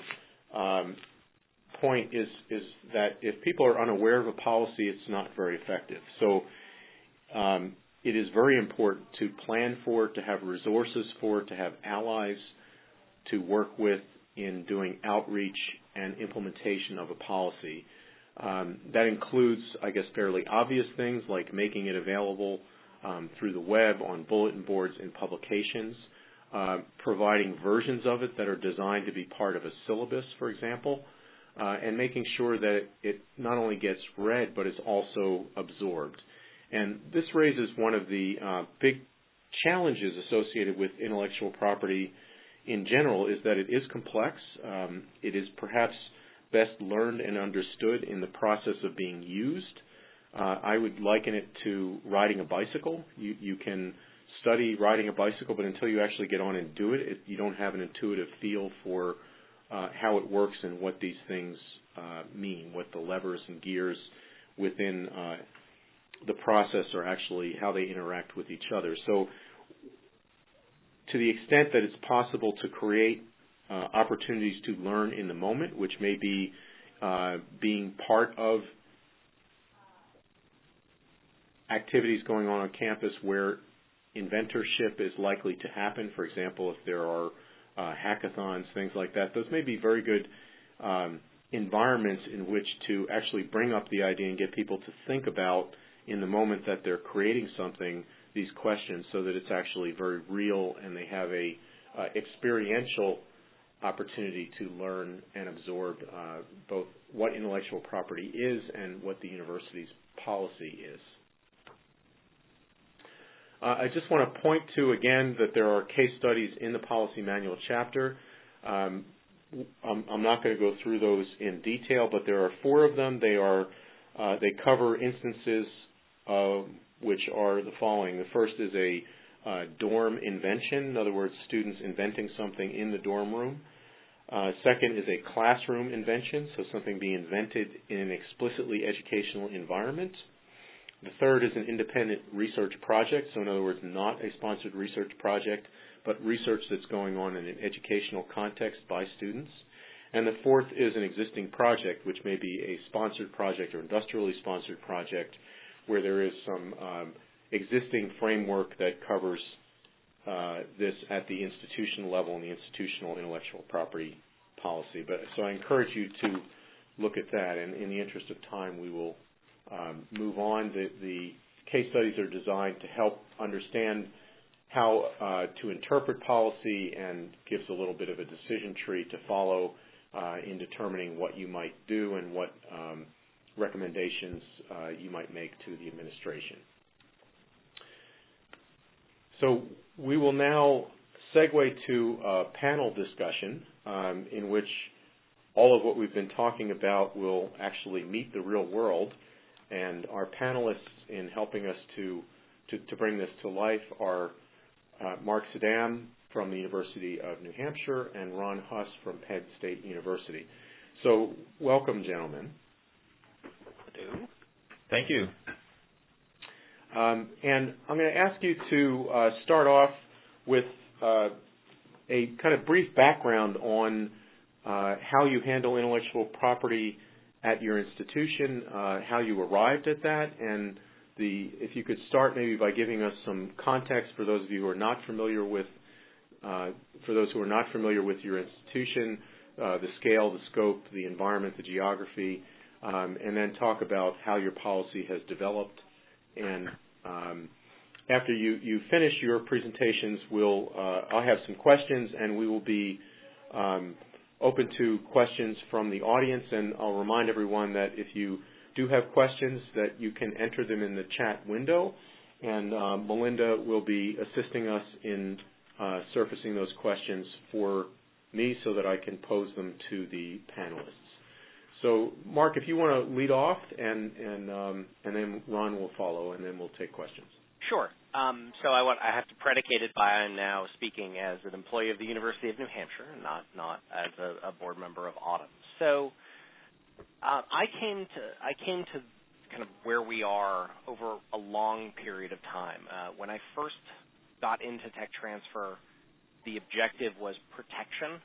point is that if people are unaware of a policy, it's not very effective. So it is very important to plan for it, to have resources for it, to have allies to work with in doing outreach and implementation of a policy. That includes, I guess, fairly obvious things like making it available through the web, on bulletin boards, in publications, providing versions of it that are designed to be part of a syllabus, for example, and making sure that it not only gets read but is also absorbed. And this raises one of the big challenges associated with intellectual property in general, is that it is complex. It is perhaps best learned and understood in the process of being used. I would liken it to riding a bicycle. You can study riding a bicycle, but until you actually get on and do it, you don't have an intuitive feel for how it works and what these things mean, what the levers and gears within the process are actually, how they interact with each other. So to the extent that it's possible to create opportunities to learn in the moment, which may be being part of activities going on campus where inventorship is likely to happen. For example, if there are hackathons, things like that, those may be very good environments in which to actually bring up the idea and get people to think about, in the moment that they're creating something, these questions, so that it's actually very real and they have a experiential opportunity to learn and absorb both what intellectual property is and what the university's policy is. I just want to point to, again, that there are case studies in the policy manual chapter. I'm not going to go through those in detail, but there are 4 of them. They cover instances which are the following. The first is a dorm invention, in other words, students inventing something in the dorm room. Second is a classroom invention, so something being invented in an explicitly educational environment. The third is an independent research project, so in other words, not a sponsored research project, but research that's going on in an educational context by students. And the fourth is an existing project, which may be a sponsored project or industrially sponsored project, where there is some existing framework that covers this at the institutional level and the institutional intellectual property policy. So I encourage you look at that. And in the interest of time, we will move on. The case studies are designed to help understand how to interpret policy and gives a little bit of a decision tree to follow in determining what you might do and what recommendations you might make to the administration. So we will now segue to a panel discussion in which all of what we've been talking about will actually meet the real world. And our panelists in helping us to bring this to life are Mark Sadam from the University of New Hampshire and Ron Huss from Penn State University. So welcome, gentlemen. Thank you. And I'm going to ask you to start off with a kind of brief background on how you handle intellectual property at your institution, how you arrived at that, and if you could start maybe by giving us some context for those of you who are not familiar with, your institution, the scale, the scope, the environment, the geography, and then talk about how your policy has developed. And after you finish your presentations, I'll have some questions, and we will be open to questions from the audience. And I'll remind everyone that if you do have questions, that you can enter them in the chat window, and Melinda will be assisting us in surfacing those questions for me so that I can pose them to the panelists. So, Mark, if you want to lead off, and then Ron will follow, and then we'll take questions. Sure. So I have to predicate it by I'm now speaking as an employee of the University of New Hampshire, and not as a board member of Autumn. So I came to kind of where we are over a long period of time. When I first got into tech transfer, the objective was protection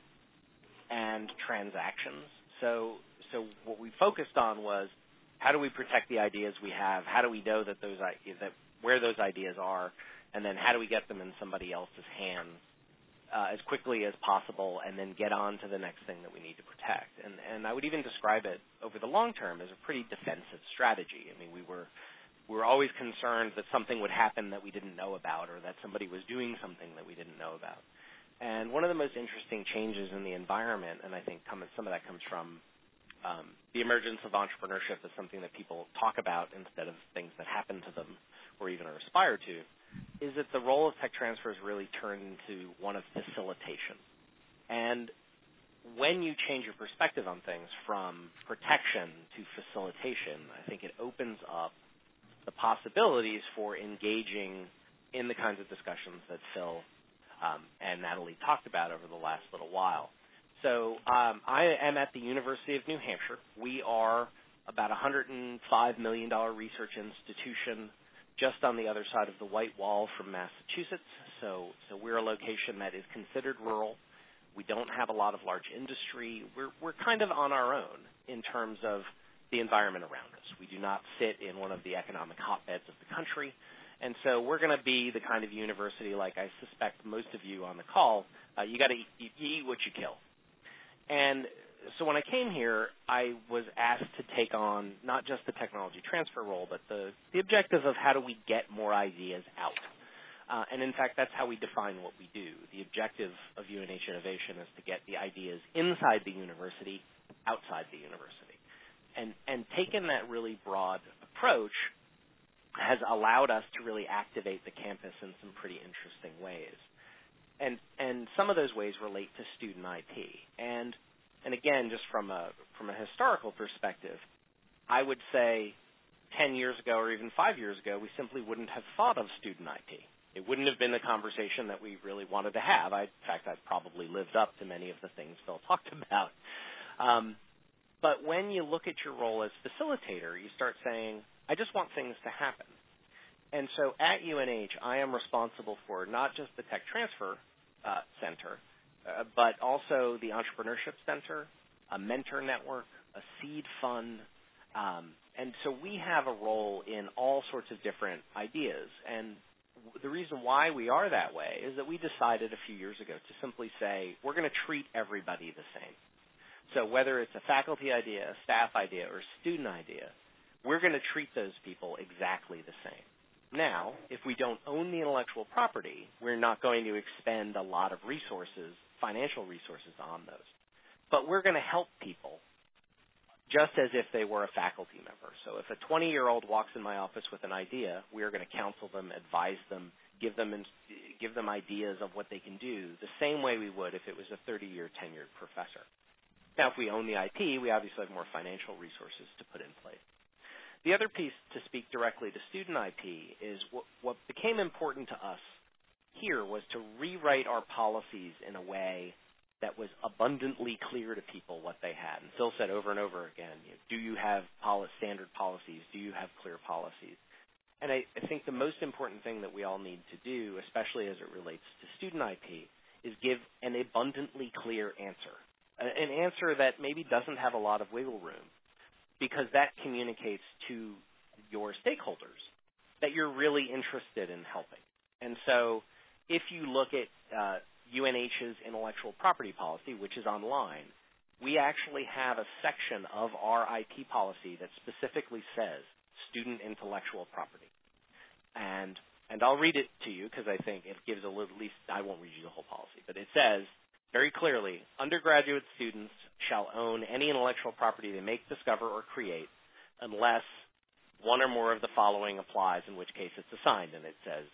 and transactions. So what we focused on was, how do we protect the ideas we have? How do we know that where those ideas are? And then how do we get them in somebody else's hands as quickly as possible, and then get on to the next thing that we need to protect? And I would even describe it over the long term as a pretty defensive strategy. I mean, we were always concerned that something would happen that we didn't know about, or that somebody was doing something that we didn't know about. And one of the most interesting changes in the environment, and I think some of that comes from the emergence of entrepreneurship as something that people talk about instead of things that happen to them or even are aspired to, is that the role of tech transfer has really turned into one of facilitation. And when you change your perspective on things from protection to facilitation, I think it opens up the possibilities for engaging in the kinds of discussions that Phil and Natalie talked about over the last little while. So I am at the University of New Hampshire. We are about a $105 million research institution just on the other side of the White Wall from Massachusetts. So we're a location that is considered rural. We don't have a lot of large industry. We're kind of on our own in terms of the environment around us. We do not sit in one of the economic hotbeds of the country. And so we're going to be the kind of university, like I suspect most of you on the call, you eat what you kill. And so when I came here, I was asked to take on not just the technology transfer role, but the objective of how do we get more ideas out. And in fact, that's how we define what we do. The objective of UNH Innovation is to get the ideas inside the university, outside the university. And taking that really broad approach has allowed us to really activate the campus in some pretty interesting ways. And some of those ways relate to student IP. And again, just from a historical perspective, I would say 10 years ago or even 5 years ago, we simply wouldn't have thought of student IP. It wouldn't have been the conversation that we really wanted to have. In fact, I've probably lived up to many of the things Phil talked about. But when you look at your role as facilitator, you start saying, I just want things to happen. And so at UNH, I am responsible for not just the Tech Transfer Center, but also the Entrepreneurship Center, a mentor network, a seed fund. And so we have a role in all sorts of different ideas. And the reason why we are that way is that we decided a few years ago to simply say, we're going to treat everybody the same. So whether it's a faculty idea, a staff idea, or a student idea, we're going to treat those people exactly the same. Now, if we don't own the intellectual property, we're not going to expend a lot of resources, financial resources on those. But we're going to help people just as if they were a faculty member. So if a 20-year-old walks in my office with an idea, we are going to counsel them, advise them, give them ideas of what they can do the same way we would if it was a 30-year tenured professor. Now, if we own the IP, we obviously have more financial resources to put in place. The other piece to speak directly to student IP is what became important to us here was to rewrite our policies in a way that was abundantly clear to people what they had. And Phil said over and over again, do you have standard policies? Do you have clear policies? And I think the most important thing that we all need to do, especially as it relates to student IP, is give an abundantly clear answer, an answer that maybe doesn't have a lot of wiggle room, because that communicates to your stakeholders that you're really interested in helping. And so if you look at UNH's intellectual property policy, which is online, we actually have a section of our IP policy that specifically says student intellectual property. And I'll read it to you because I think it gives a little, at least I won't read you the whole policy, but it says very clearly, undergraduate students shall own any intellectual property they make, discover, or create unless one or more of the following applies, in which case it's assigned. And it says,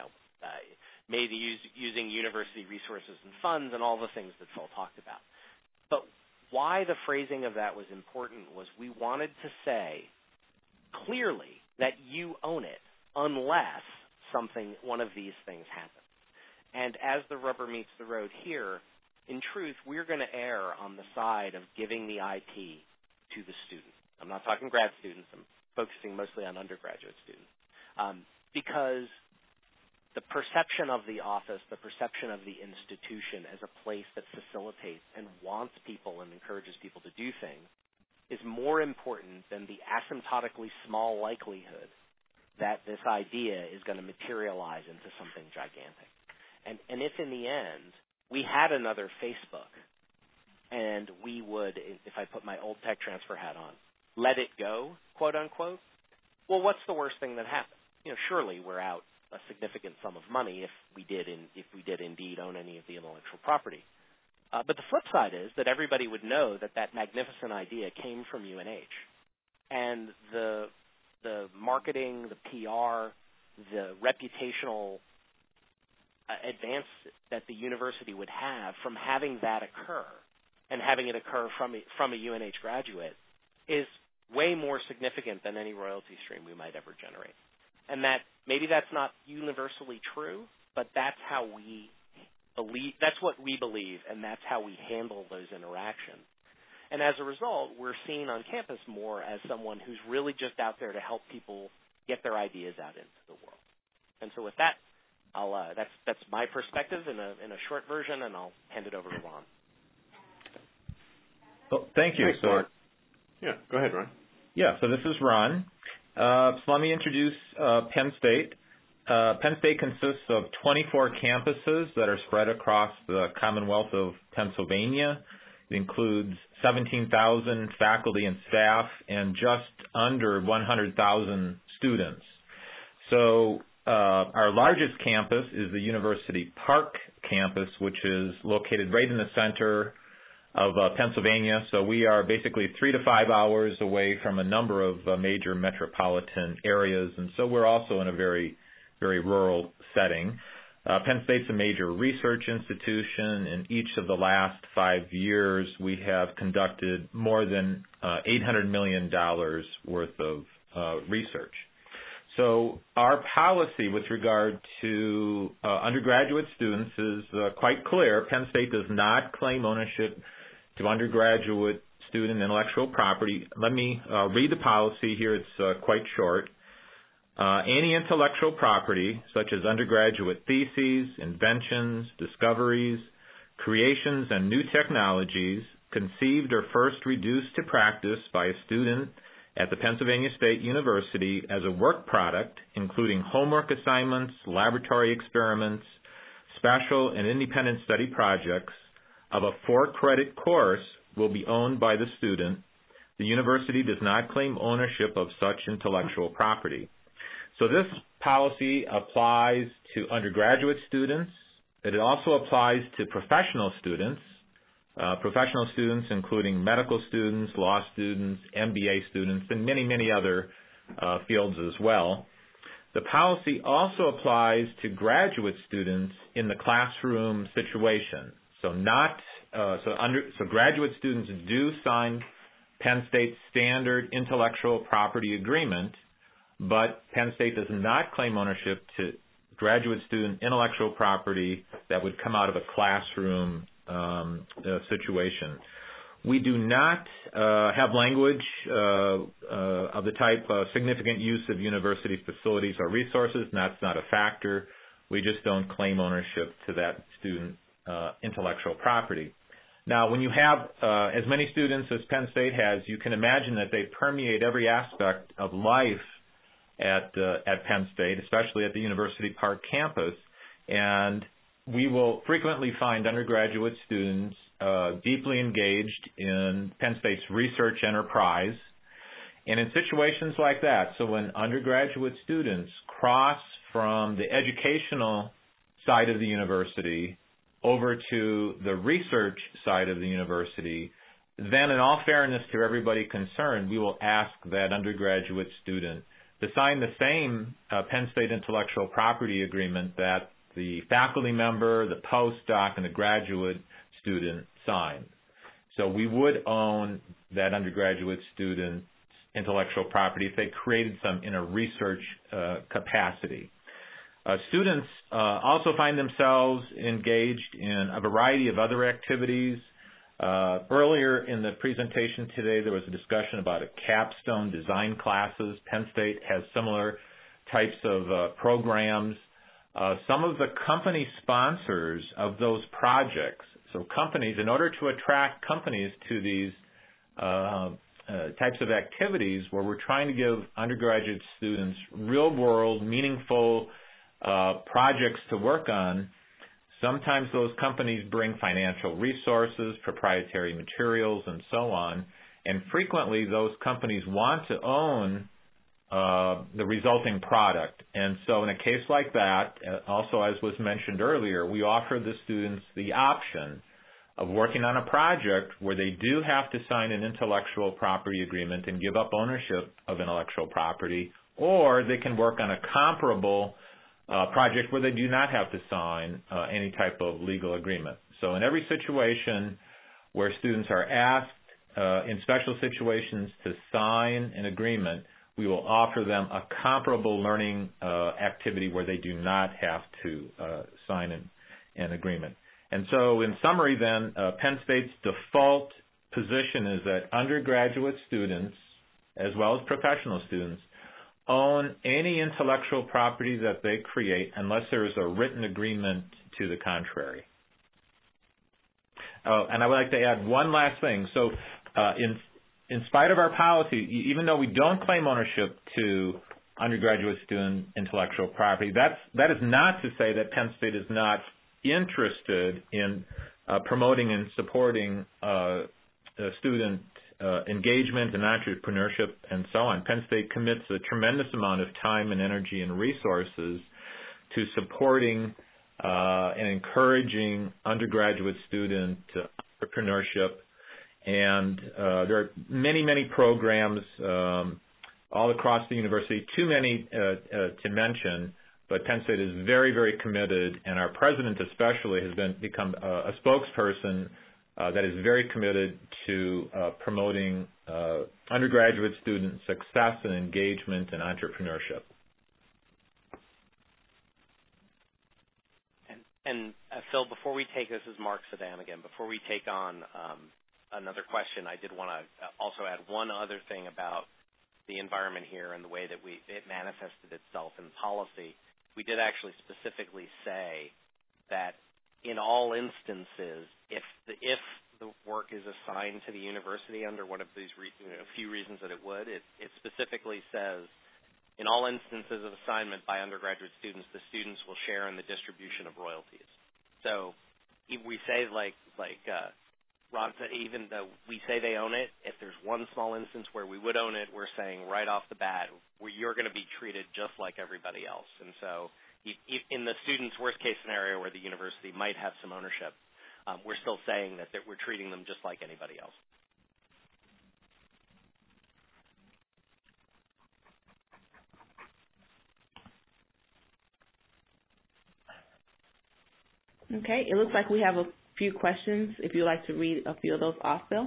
made using university resources and funds and all the things that Phil talked about. But why the phrasing of that was important was we wanted to say clearly that you own it unless one of these things happens. And as the rubber meets the road here, in truth, we're going to err on the side of giving the IP to the student. I'm not talking grad students. I'm focusing mostly on undergraduate students. Because the perception of the office, the perception of the institution as a place that facilitates and wants people and encourages people to do things is more important than the asymptotically small likelihood that this idea is going to materialize into something gigantic. And if in the end we had another Facebook and we would, if I put my old tech transfer hat on, let it go, quote unquote, well, what's the worst thing that happened? Surely we're out a significant sum of money if we did indeed own any of the intellectual property. But the flip side is that everybody would know that magnificent idea came from UNH. And the marketing, the PR, the reputational advance that the university would have from having that occur and having it occur from a UNH graduate is way more significant than any royalty stream we might ever generate. And that maybe that's not universally true, but that's how we believe, that's what we believe, and that's how we handle those interactions. And as a result, we're seen on campus more as someone who's really just out there to help people get their ideas out into the world. And so with that, that's my perspective in a short version, and I'll hand it over to Ron. Well, thank you. Thanks, yeah, go ahead, Ron. Yeah, so this is Ron. So let me introduce Penn State. Penn State consists of 24 campuses that are spread across the Commonwealth of Pennsylvania. It includes 17,000 faculty and staff and just under 100,000 students. So our largest campus is the University Park campus, which is located right in the center of Pennsylvania. So we are basically 3 to 5 hours away from a number of major metropolitan areas, and so we're also in a very, very rural setting. Penn State's a major research institution. In each of the last 5 years, we have conducted more than $800 million worth of research. So our policy with regard to undergraduate students is quite clear. Penn State does not claim ownership to undergraduate student intellectual property. Let me read the policy here. It's quite short. Any intellectual property, such as undergraduate theses, inventions, discoveries, creations, and new technologies, conceived or first reduced to practice by a student at the Pennsylvania State University as a work product, including homework assignments, laboratory experiments, special and independent study projects of a 4-credit course will be owned by the student. The university does not claim ownership of such intellectual property. So this policy applies to undergraduate students. It also applies to professional students including medical students, law students, MBA students, and many, many other fields as well. The policy also applies to graduate students in the classroom situation. So graduate students do sign Penn State's standard intellectual property agreement, but Penn State does not claim ownership to graduate student intellectual property that would come out of a classroom situation. We do not have language of the type significant use of university facilities or resources, and that's not a factor. We just don't claim ownership to that student intellectual property. Now, when you have as many students as Penn State has, you can imagine that they permeate every aspect of life at Penn State, especially at the University Park campus, and we will frequently find undergraduate students deeply engaged in Penn State's research enterprise. And in situations like that, so when undergraduate students cross from the educational side of the university over to the research side of the university, then in all fairness to everybody concerned, we will ask that undergraduate student to sign the same Penn State intellectual property agreement that the faculty member, the postdoc, and the graduate student sign. So we would own that undergraduate student's intellectual property if they created some in a research capacity. Students also find themselves engaged in a variety of other activities. Earlier in the presentation today, there was a discussion about a capstone design classes. Penn State has similar types of programs. Some of the company sponsors of those projects, so companies, in order to attract companies to these types of activities where we're trying to give undergraduate students real-world, meaningful projects to work on, sometimes those companies bring financial resources, proprietary materials, and so on, and frequently those companies want to own the resulting product. And so in a case like that, also as was mentioned earlier, we offer the students the option of working on a project where they do have to sign an intellectual property agreement and give up ownership of intellectual property, or they can work on a comparable project where they do not have to sign any type of legal agreement. So in every situation where students are asked in special situations to sign an agreement, we will offer them a comparable learning activity where they do not have to sign an agreement. And so in summary then, Penn State's default position is that undergraduate students, as well as professional students, own any intellectual property that they create unless there is a written agreement to the contrary. And I would like to add one last thing. So in spite of our policy, even though we don't claim ownership to undergraduate student intellectual property, that is not to say that Penn State is not interested in promoting and supporting student engagement and entrepreneurship and so on. Penn State commits a tremendous amount of time and energy and resources to supporting and encouraging undergraduate student entrepreneurship. And there are many, many programs all across the university, too many to mention, but Penn State is very, very committed, and our president especially has become a spokesperson that is very committed to promoting undergraduate student success and engagement and entrepreneurship. And Phil, before we take, this is Mark Saddam again, before we take on another question, I did want to also add one other thing about the environment here and the way that it manifested itself in policy. We did actually specifically say that in all instances, if the work is assigned to the university under one of these a few reasons that it would, it specifically says, in all instances of assignment by undergraduate students, the students will share in the distribution of royalties. So if we say Ron said, even though we say they own it, if there's one small instance where we would own it, we're saying right off the bat, you're going to be treated just like everybody else. And so in the student's worst-case scenario where the university might have some ownership, we're still saying that we're treating them just like anybody else. Okay, it looks like we have a few questions. If you'd like to read a few of those off, Bill.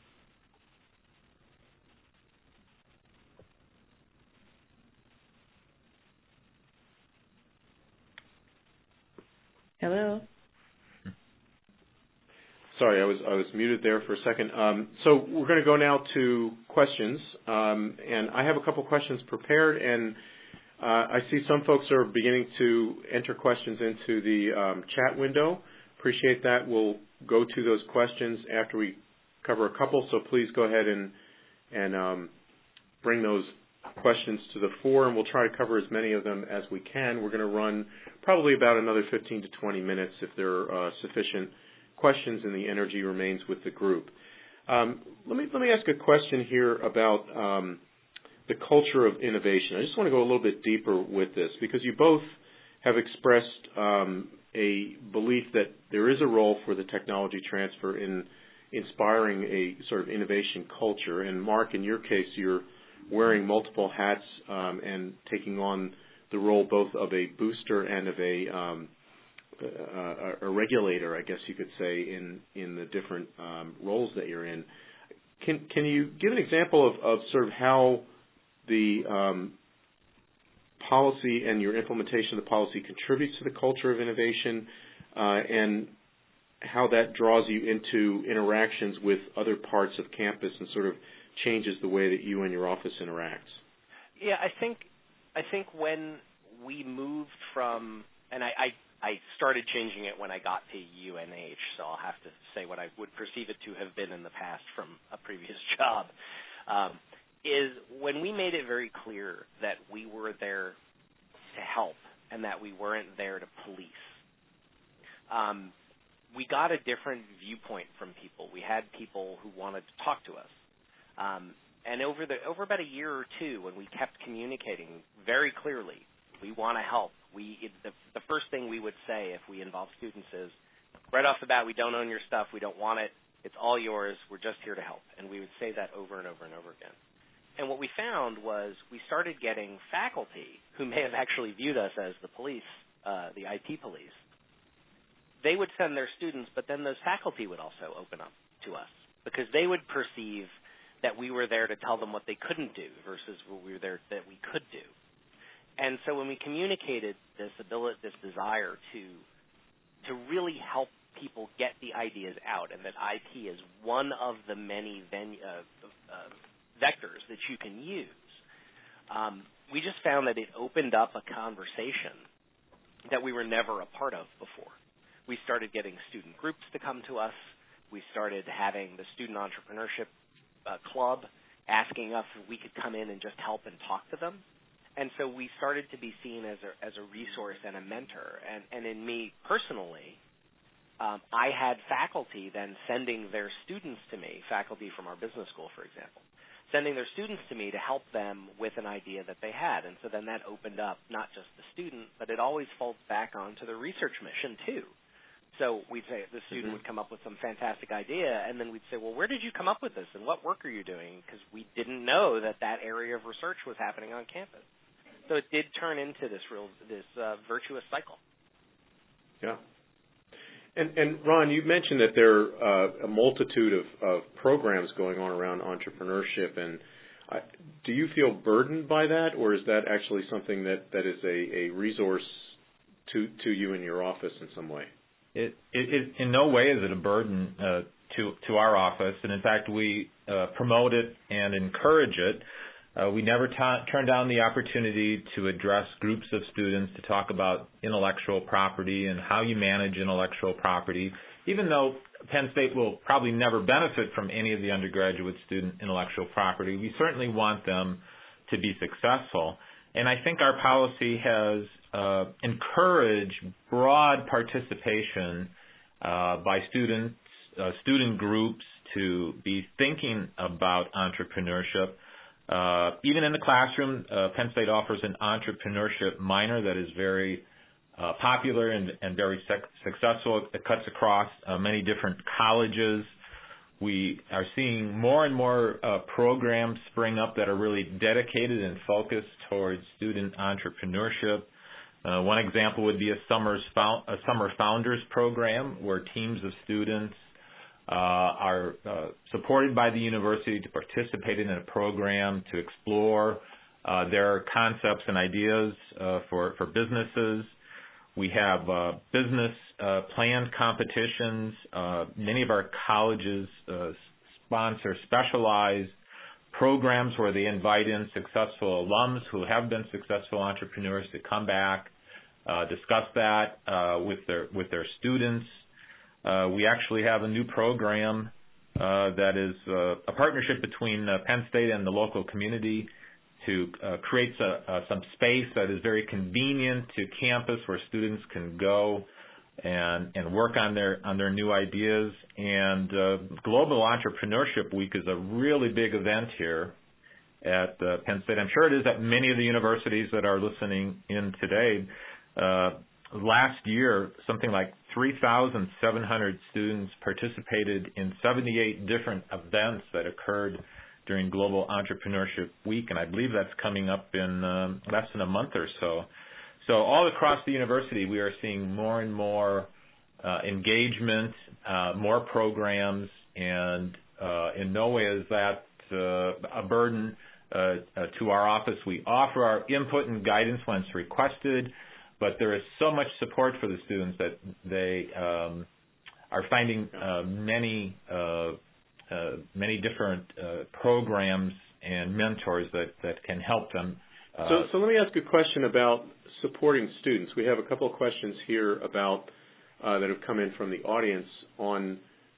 Hello? Sorry, I was muted there for a second. So we're going to go now to questions, and I have a couple questions prepared, and I see some folks are beginning to enter questions into the chat window. Appreciate that. We'll go to those questions after we cover a couple, so please go ahead and bring those questions to the fore, and we'll try to cover as many of them as we can. We're going to run probably about another 15 to 20 minutes if there are sufficient questions and the energy remains with the group. Let me ask a question here about the culture of innovation. I just want to go a little bit deeper with this because you both have expressed a belief that there is a role for the technology transfer in inspiring a sort of innovation culture. And Mark, in your case, you're wearing multiple hats and taking on the role both of a booster and of a regulator, I guess you could say, in the different roles that you're in. Can you give an example of sort of how the policy and your implementation of the policy contributes to the culture of innovation and how that draws you into interactions with other parts of campus and sort of changes the way that you and your office interacts? Yeah, I think when we moved from, and I started changing it when I got to UNH, so I'll have to say what I would perceive it to have been in the past from a previous job, is when we made it very clear that we were there to help and that we weren't there to police. We got a different viewpoint from people. We had people who wanted to talk to us. And over about a year or two, when we kept communicating very clearly, we want to help. The first thing we would say if we involve students is, right off the bat, we don't own your stuff, we don't want it, it's all yours, we're just here to help. And we would say that over and over and over again. And what we found was we started getting faculty who may have actually viewed us as the police, the IT police. They would send their students, but then those faculty would also open up to us because they would perceive that we were there to tell them what they couldn't do versus what we were there that we could do. And so when we communicated this desire to really help people get the ideas out and that IT is one of the many vectors that you can use, we just found that it opened up a conversation that we were never a part of before. We started getting student groups to come to us. We started having the student entrepreneurship club asking us if we could come in and just help and talk to them. And so we started to be seen as a resource and a mentor. And in me personally, I had faculty then sending their students to me, faculty from our business school, for example, sending their students to me to help them with an idea that they had. And so then that opened up not just the student, but it always folds back onto the research mission too. So we'd say the student would come up with some fantastic idea, and then we'd say, well, where did you come up with this, and what work are you doing? Because we didn't know that area of research was happening on campus. So it did turn into this virtuous cycle. Yeah. And Ron, you mentioned that there are a multitude of programs going on around entrepreneurship, and do you feel burdened by that, or is that actually something that is a resource to you in your office in some way? It in no way is it a burden to our office, and in fact we promote it and encourage it. We never turn down the opportunity to address groups of students to talk about intellectual property and how you manage intellectual property. Even though Penn State will probably never benefit from any of the undergraduate student intellectual property, we certainly want them to be successful. And I think our policy has encouraged broad participation by students student groups to be thinking about entrepreneurship. Even in the classroom, Penn State offers an entrepreneurship minor that is very popular and very successful. It cuts across many different colleges. We are seeing more and more programs spring up that are really dedicated and focused towards student entrepreneurship. One example would be a summer founders program where teams of students are supported by the university to participate in a program to explore their concepts and ideas for businesses. We have business plan competitions. Many of our colleges sponsor specialized programs where they invite in successful alums who have been successful entrepreneurs to come back, discuss that with their students. We actually have a new program that is a partnership between Penn State and the local community to create some space that is very convenient to campus where students can go and work on their new ideas. And Global Entrepreneurship Week is a really big event here at Penn State. I'm sure it is at many of the universities that are listening in today. Last year, something like 3,700 students participated in 78 different events that occurred during Global Entrepreneurship Week, and I believe that's coming up in less than a month or so. So all across the university, we are seeing more and more engagement, more programs, and in no way is that a burden to our office. We offer our input and guidance when it's requested, but there is so much support for the students that they are finding many different programs and mentors that can help them. So let me ask a question about supporting students. We have a couple of questions here about that have come in from the audience on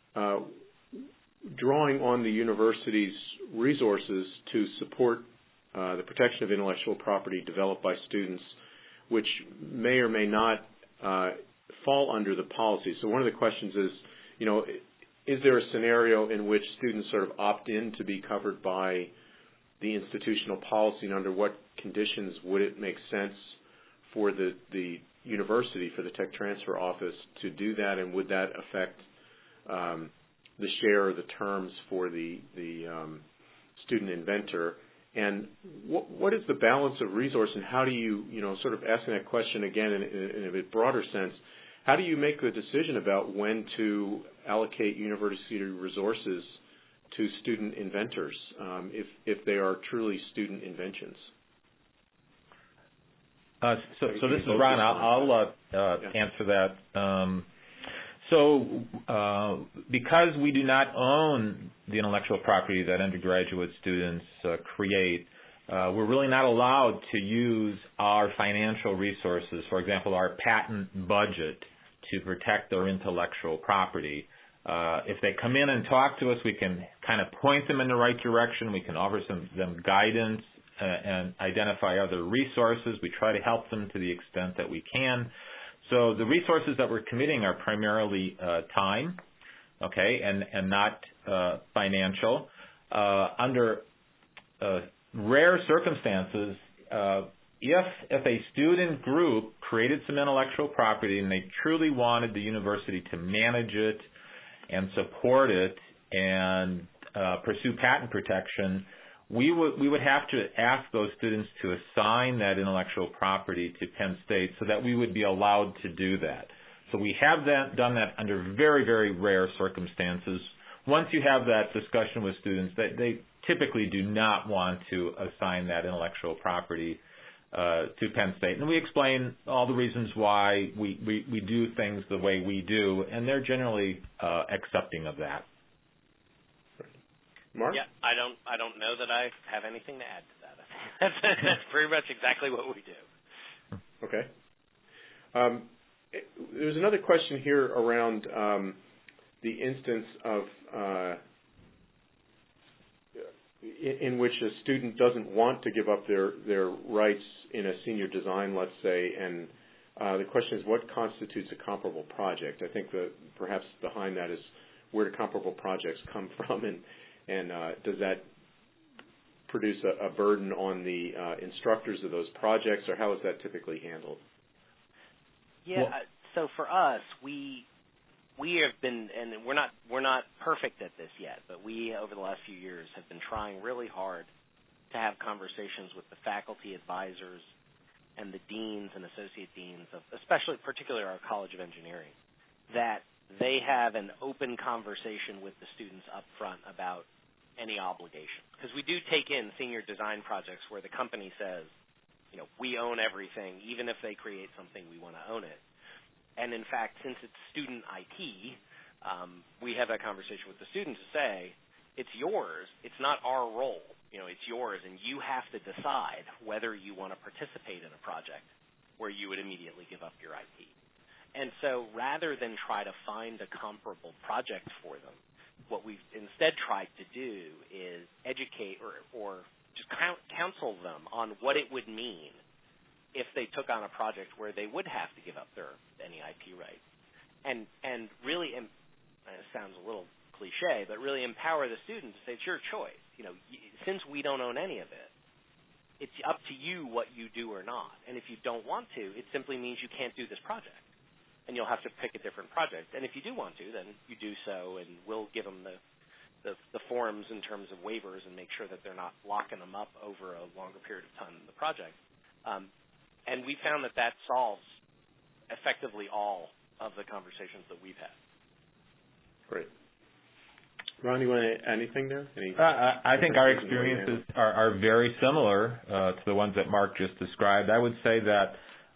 drawing on the university's resources to support the protection of intellectual property developed by students, which may or may not fall under the policy. So one of the questions is, is there a scenario in which students sort of opt in to be covered by the institutional policy, and under what conditions would it make sense for the university, for the Tech Transfer Office to do that, and would that affect the share or the terms for the student inventor? And what is the balance of resource, and how do you, sort of asking that question again in a bit broader sense, how do you make the decision about when to allocate university resources to student inventors if they are truly student inventions? So this is Ron. I'll answer that. Because we do not own the intellectual property that undergraduate students create, we're really not allowed to use our financial resources, for example, our patent budget, to protect their intellectual property. If they come in and talk to us, we can kind of point them in the right direction. We can offer them guidance and identify other resources. We try to help them to the extent that we can. So the resources that we're committing are primarily time, okay, and not financial. Under rare circumstances, if a student group created some intellectual property and they truly wanted the university to manage it and support it and pursue patent protection, we would have to ask those students to assign that intellectual property to Penn State so that we would be allowed to do that. So we have done that under very, very rare circumstances. Once you have that discussion with students, they typically do not want to assign that intellectual property to Penn State. And we explain all the reasons why we do things the way we do, and they're generally accepting of that. Mark? Yeah, I don't know that I have anything to add to that. That's pretty much exactly what we do. Okay. There's another question here around the instance of in which a student doesn't want to give up their rights in a senior design, let's say, and the question is, what constitutes a comparable project? I think that perhaps behind that is where do comparable projects come from, and does that produce a burden on the instructors of those projects, or how is that typically handled? Yeah, so for us, we have been, and we're not perfect at this yet, but we over the last few years have been trying really hard to have conversations with the faculty advisors and the deans and associate deans of, particularly our College of Engineering, that they have an open conversation with the students up front about any obligation. Because we do take in senior design projects where the company says, we own everything. Even if they create something, we want to own it. And in fact, since it's student IP, we have that conversation with the students to say, it's yours. It's not our role. It's yours, and you have to decide whether you want to participate in a project where you would immediately give up your IP. And so rather than try to find a comparable project for them, what we've instead tried to do is educate or just counsel them on what it would mean if they took on a project where they would have to give up any IP rights. And really, it sounds a little cliche, but really empower the student to say, it's your choice. Since we don't own any of it, it's up to you what you do or not. And if you don't want to, it simply means you can't do this project. And you'll have to pick a different project. And if you do want to, then you do so, and we'll give them the forms in terms of waivers and make sure that they're not locking them up over a longer period of time than the project. And we found that solves effectively all of the conversations that we've had. Great. Ron, you want to add anything there? I think our experiences are very similar to the ones that Mark just described. I would say that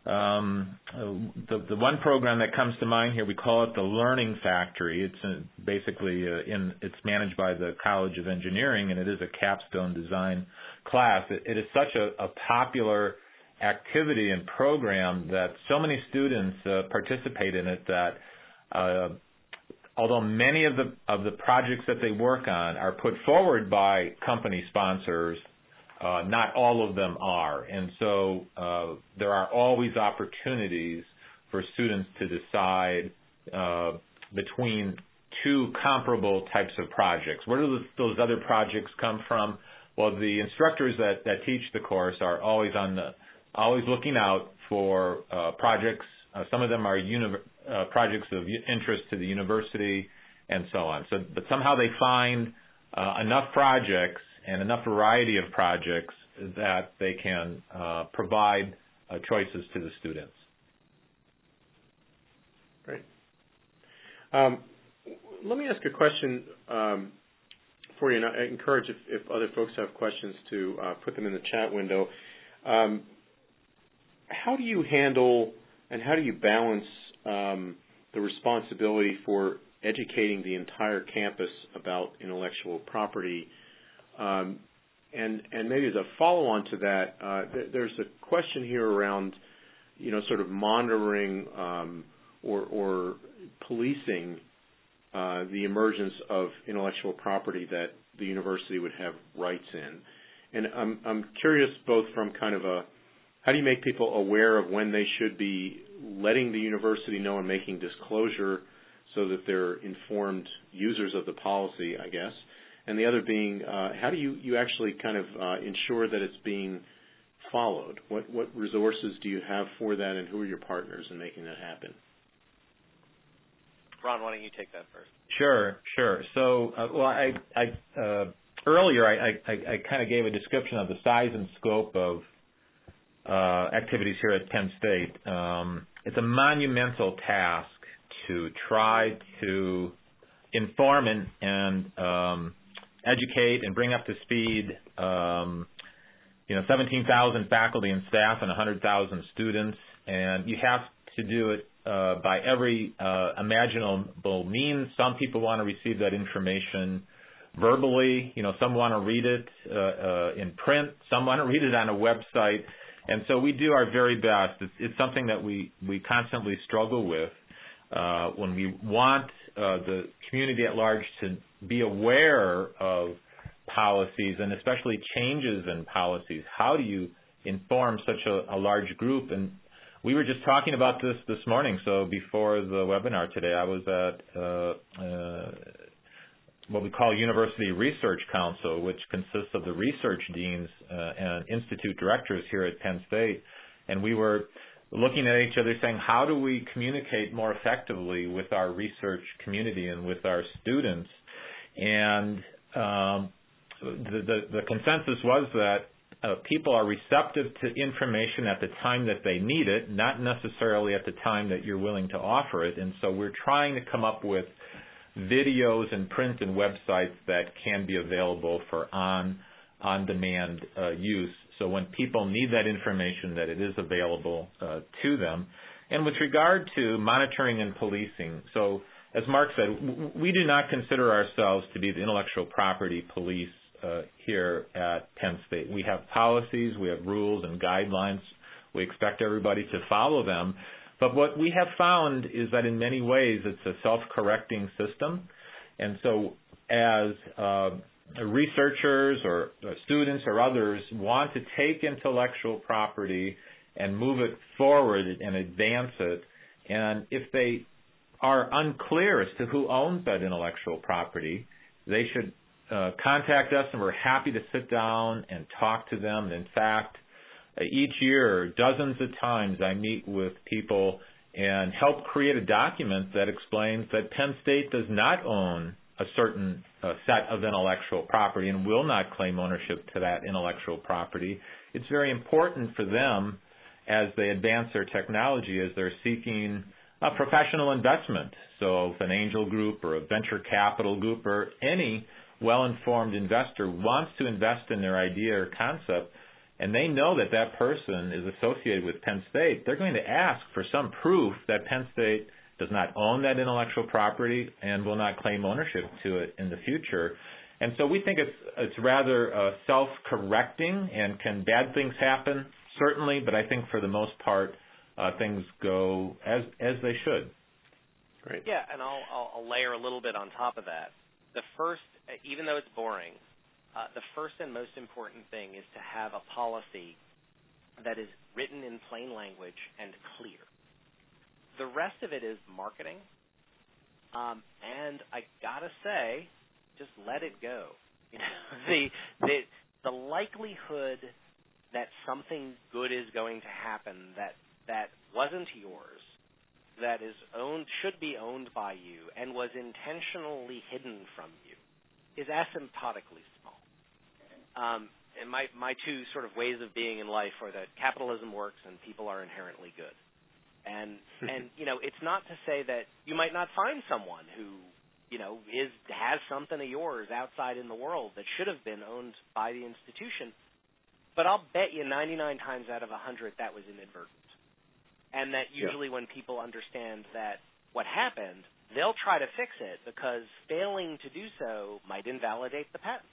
the one program that comes to mind here, we call it the Learning Factory. It's basically it's managed by the College of Engineering, and it is a capstone design class. It is such a popular activity and program that so many students participate in it that although many of the projects that they work on are put forward by company sponsors, not all of them are. And so there are always opportunities for students to decide between two comparable types of projects. Where do those other projects come from? Well, the instructors that teach the course are always looking out for projects. Some of them are projects of interest to the university and so on. But somehow they find enough projects and enough variety of projects that they can provide choices to the students. Great. Let me ask a question for you, and I encourage if other folks have questions to put them in the chat window. How do you handle and how do you balance the responsibility for educating the entire campus about intellectual property? And maybe as a follow-on to that, there's a question here around, sort of monitoring or policing the emergence of intellectual property that the university would have rights in. And I'm curious both from kind of how do you make people aware of when they should be letting the university know and making disclosure so that they're informed users of the policy, I guess, and the other being how do you actually kind of ensure that it's being followed? What resources do you have for that, and who are your partners in making that happen? Ron, why don't you take that first? Sure. So, earlier I kind of gave a description of the size and scope of activities here at Penn State. It's a monumental task to try to inform and educate and bring up to speed 17,000 faculty and staff and 100,000 students, and you have to do it by every imaginable means. Some people want to receive that information verbally. Some want to read it in print. Some want to read it on a website. And so we do our very best. It's something that we constantly struggle with when we want the community at large to be aware of policies and especially changes in policies. How do you inform such a large group? And we were just talking about this morning. So before the webinar today, I was at what we call University Research Council, which consists of the research deans and institute directors here at Penn State. And we were looking at each other saying, how do we communicate more effectively with our research community and with our students? And the consensus was that people are receptive to information at the time that they need it, not necessarily at the time that you're willing to offer it. And so we're trying to come up with videos and print and websites that can be available for on-demand use. So when people need that information, that it is available to them. And with regard to monitoring and policing, so as Mark said, we do not consider ourselves to be the intellectual property police here at Penn State. We have policies, we have rules and guidelines. We expect everybody to follow them. But what we have found is that in many ways it's a self-correcting system. And so as researchers or students or others want to take intellectual property and move it forward and advance it, and if they are unclear as to who owns that intellectual property, they should contact us, and we're happy to sit down and talk to them. And in fact, each year, dozens of times, I meet with people and help create a document that explains that Penn State does not own a certain set of intellectual property and will not claim ownership to that intellectual property. It's very important for them as they advance their technology, as they're seeking a professional investment. So if an angel group or a venture capital group or any well-informed investor wants to invest in their idea or concept, and they know that that person is associated with Penn State, they're going to ask for some proof that Penn State does not own that intellectual property and will not claim ownership to it in the future. And so we think it's rather self-correcting, and can bad things happen? Certainly, but I think for the most part, things go as they should. Great. Yeah, and I'll layer a little bit on top of that. The first, even though it's boring, the first and most important thing is to have a policy that is written in plain language and clear. The rest of it is marketing, and I gotta say, just let it go. You know, the likelihood that something good is going to happen that wasn't yours, that is owned, should be owned by you, and was intentionally hidden from you, is asymptotically small. And my two sort of ways of being in life are that capitalism works and people are inherently good. And you know, it's not to say that you might not find someone who, you know, has something of yours outside in the world that should have been owned by the institution, but I'll bet you 99 times out of 100 that was inadvertent. And that usually when people understand that what happened, they'll try to fix it, because failing to do so might invalidate the patent.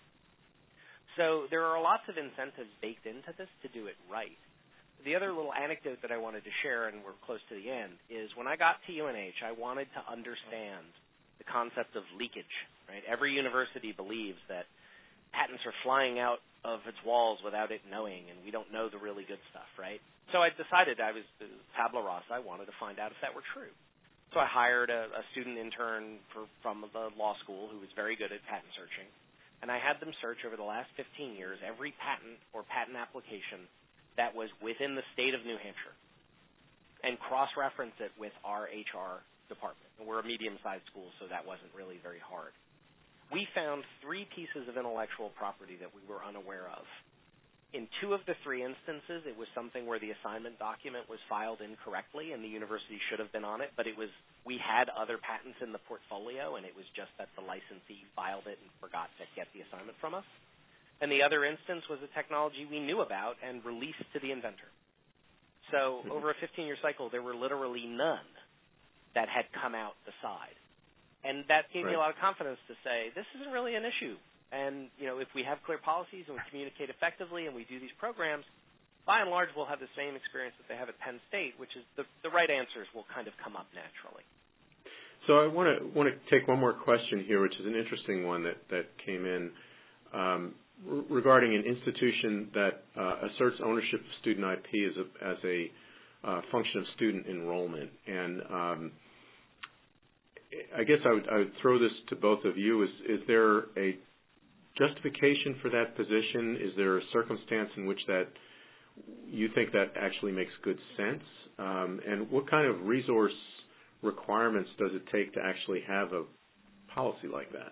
So there are lots of incentives baked into this to do it right. The other little anecdote that I wanted to share, and we're close to the end, is when I got to UNH, I wanted to understand the concept of leakage. Right? Every university believes that patents are flying out of its walls without it knowing, and we don't know the really good stuff, right? So I decided, I was tabula rasa, I wanted to find out if that were true. So I hired a student intern from the law school who was very good at patent searching, and I had them search over the last 15 years every patent or patent application that was within the state of New Hampshire and cross-reference it with our HR department. And we're a medium-sized school, so that wasn't really very hard. We found 3 pieces of intellectual property that we were unaware of. In 2 of the 3 instances, it was something where the assignment document was filed incorrectly and the university should have been on it, but we had other patents in the portfolio, and it was just that the licensee filed it and forgot to get the assignment from us. And the other instance was a technology we knew about and released to the inventor. So over a 15-year cycle, there were literally none that had come out the side. And that gave me a lot of confidence to say, this isn't really an issue. And, you know, if we have clear policies and we communicate effectively and we do these programs, by and large, we'll have the same experience that they have at Penn State, which is the right answers will kind of come up naturally. So I want to take one more question here, which is an interesting one that came in regarding an institution that asserts ownership of student IP as a function of student enrollment. And I guess I would throw this to both of you. Is there a justification for that position? Is there a circumstance in which that you think that actually makes good sense? And what kind of resource requirements does it take to actually have a policy like that?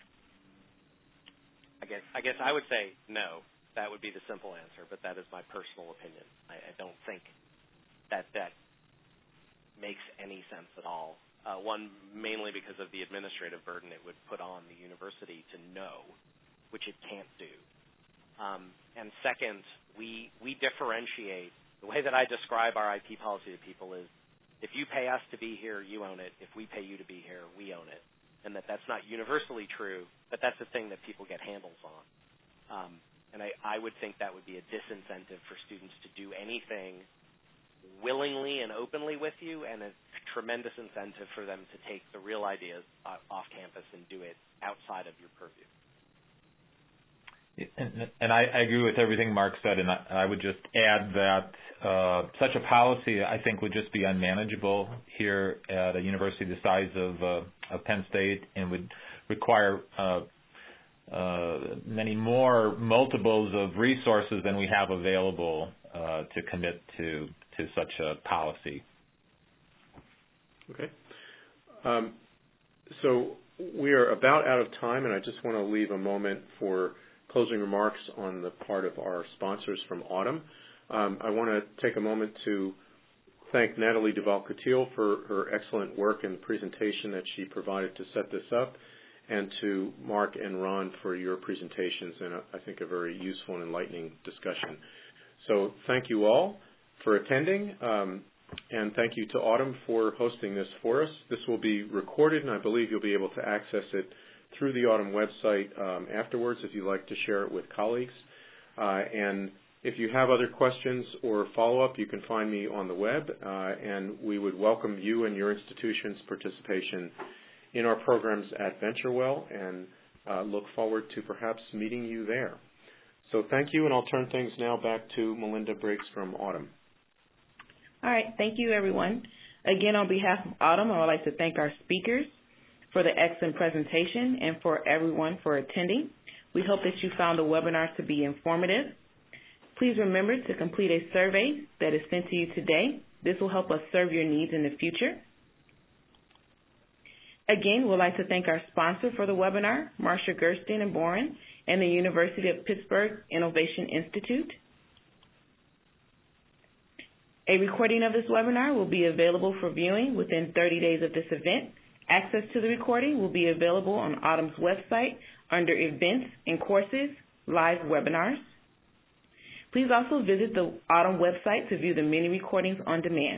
I guess I would say no. That would be the simple answer, but that is my personal opinion. I don't think that makes any sense at all. One, mainly because of the administrative burden it would put on the university to know, which it can't do. And second, we differentiate. The way that I describe our IP policy to people is, if you pay us to be here, you own it. If we pay you to be here, we own it. And that's not universally true, but that's the thing that people get handles on. And I would think that would be a disincentive for students to do anything willingly and openly with you, and a tremendous incentive for them to take the real ideas off campus and do it outside of your purview. And I agree with everything Mark said, and I would just add that such a policy, I think, would just be unmanageable here at a university the size of Penn State, and would require many more multiples of resources than we have available to commit to such a policy. Okay. So we are about out of time, and I just want to leave a moment for closing remarks on the part of our sponsors from Autumn. I want to take a moment to thank Natalie Duval-Coutil for her excellent work and presentation that she provided to set this up, and to Mark and Ron for your presentations and I think a very useful and enlightening discussion. So thank you all for attending, and thank you to Autumn for hosting this for us. This will be recorded, and I believe you'll be able to access it through the Autumn website afterwards if you'd like to share it with colleagues. And if you have other questions or follow-up, you can find me on the web, and we would welcome you and your institution's participation in our programs at VentureWell, and look forward to perhaps meeting you there. So thank you, and I'll turn things now back to Melinda Briggs from Autumn. All right. Thank you, everyone. Again, on behalf of Autumn, I would like to thank our speakers for the excellent presentation and for everyone for attending. We hope that you found the webinar to be informative. Please remember to complete a survey that is sent to you today. This will help us serve your needs in the future. Again, we'd like to thank our sponsor for the webinar, Marcia Gerstein & Boren, and the University of Pittsburgh Innovation Institute. A recording of this webinar will be available for viewing within 30 days of this event. Access to the recording will be available on Autumn's website under Events and Courses, Live Webinars. Please also visit the Autumn website to view the many recordings on demand.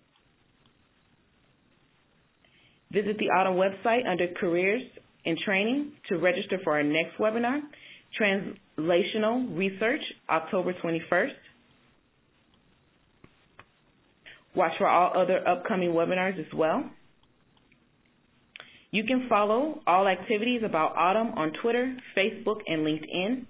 Visit the Autumn website under Careers and Training to register for our next webinar, Translational Research, October 21st. Watch for all other upcoming webinars as well. You can follow all activities about Autumn on Twitter, Facebook, and LinkedIn.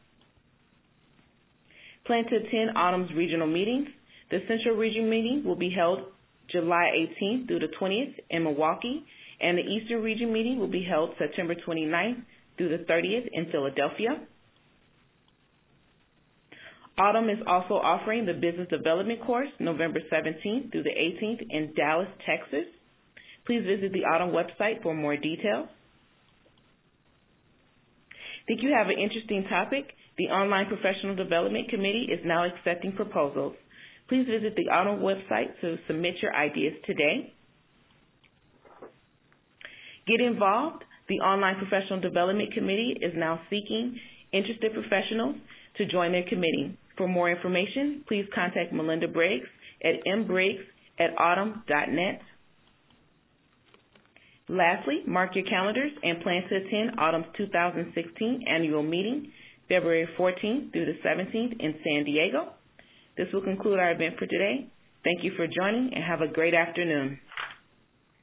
Plan to attend Autumn's regional meetings. The Central Region meeting will be held July 18th through the 20th in Milwaukee, and the Eastern Region meeting will be held September 29th through the 30th in Philadelphia. Autumn is also offering the Business Development course November 17th through the 18th in Dallas, Texas. Please visit the Autumn website for more details. Think you have an interesting topic? The Online Professional Development Committee is now accepting proposals. Please visit the Autumn website to submit your ideas today. Get involved. The Online Professional Development Committee is now seeking interested professionals to join their committee. For more information, please contact Melinda Briggs at mbriggs@autumn.net. Lastly, mark your calendars and plan to attend Autumn's 2016 annual meeting, February 14th through the 17th in San Diego. This will conclude our event for today. Thank you for joining, and have a great afternoon.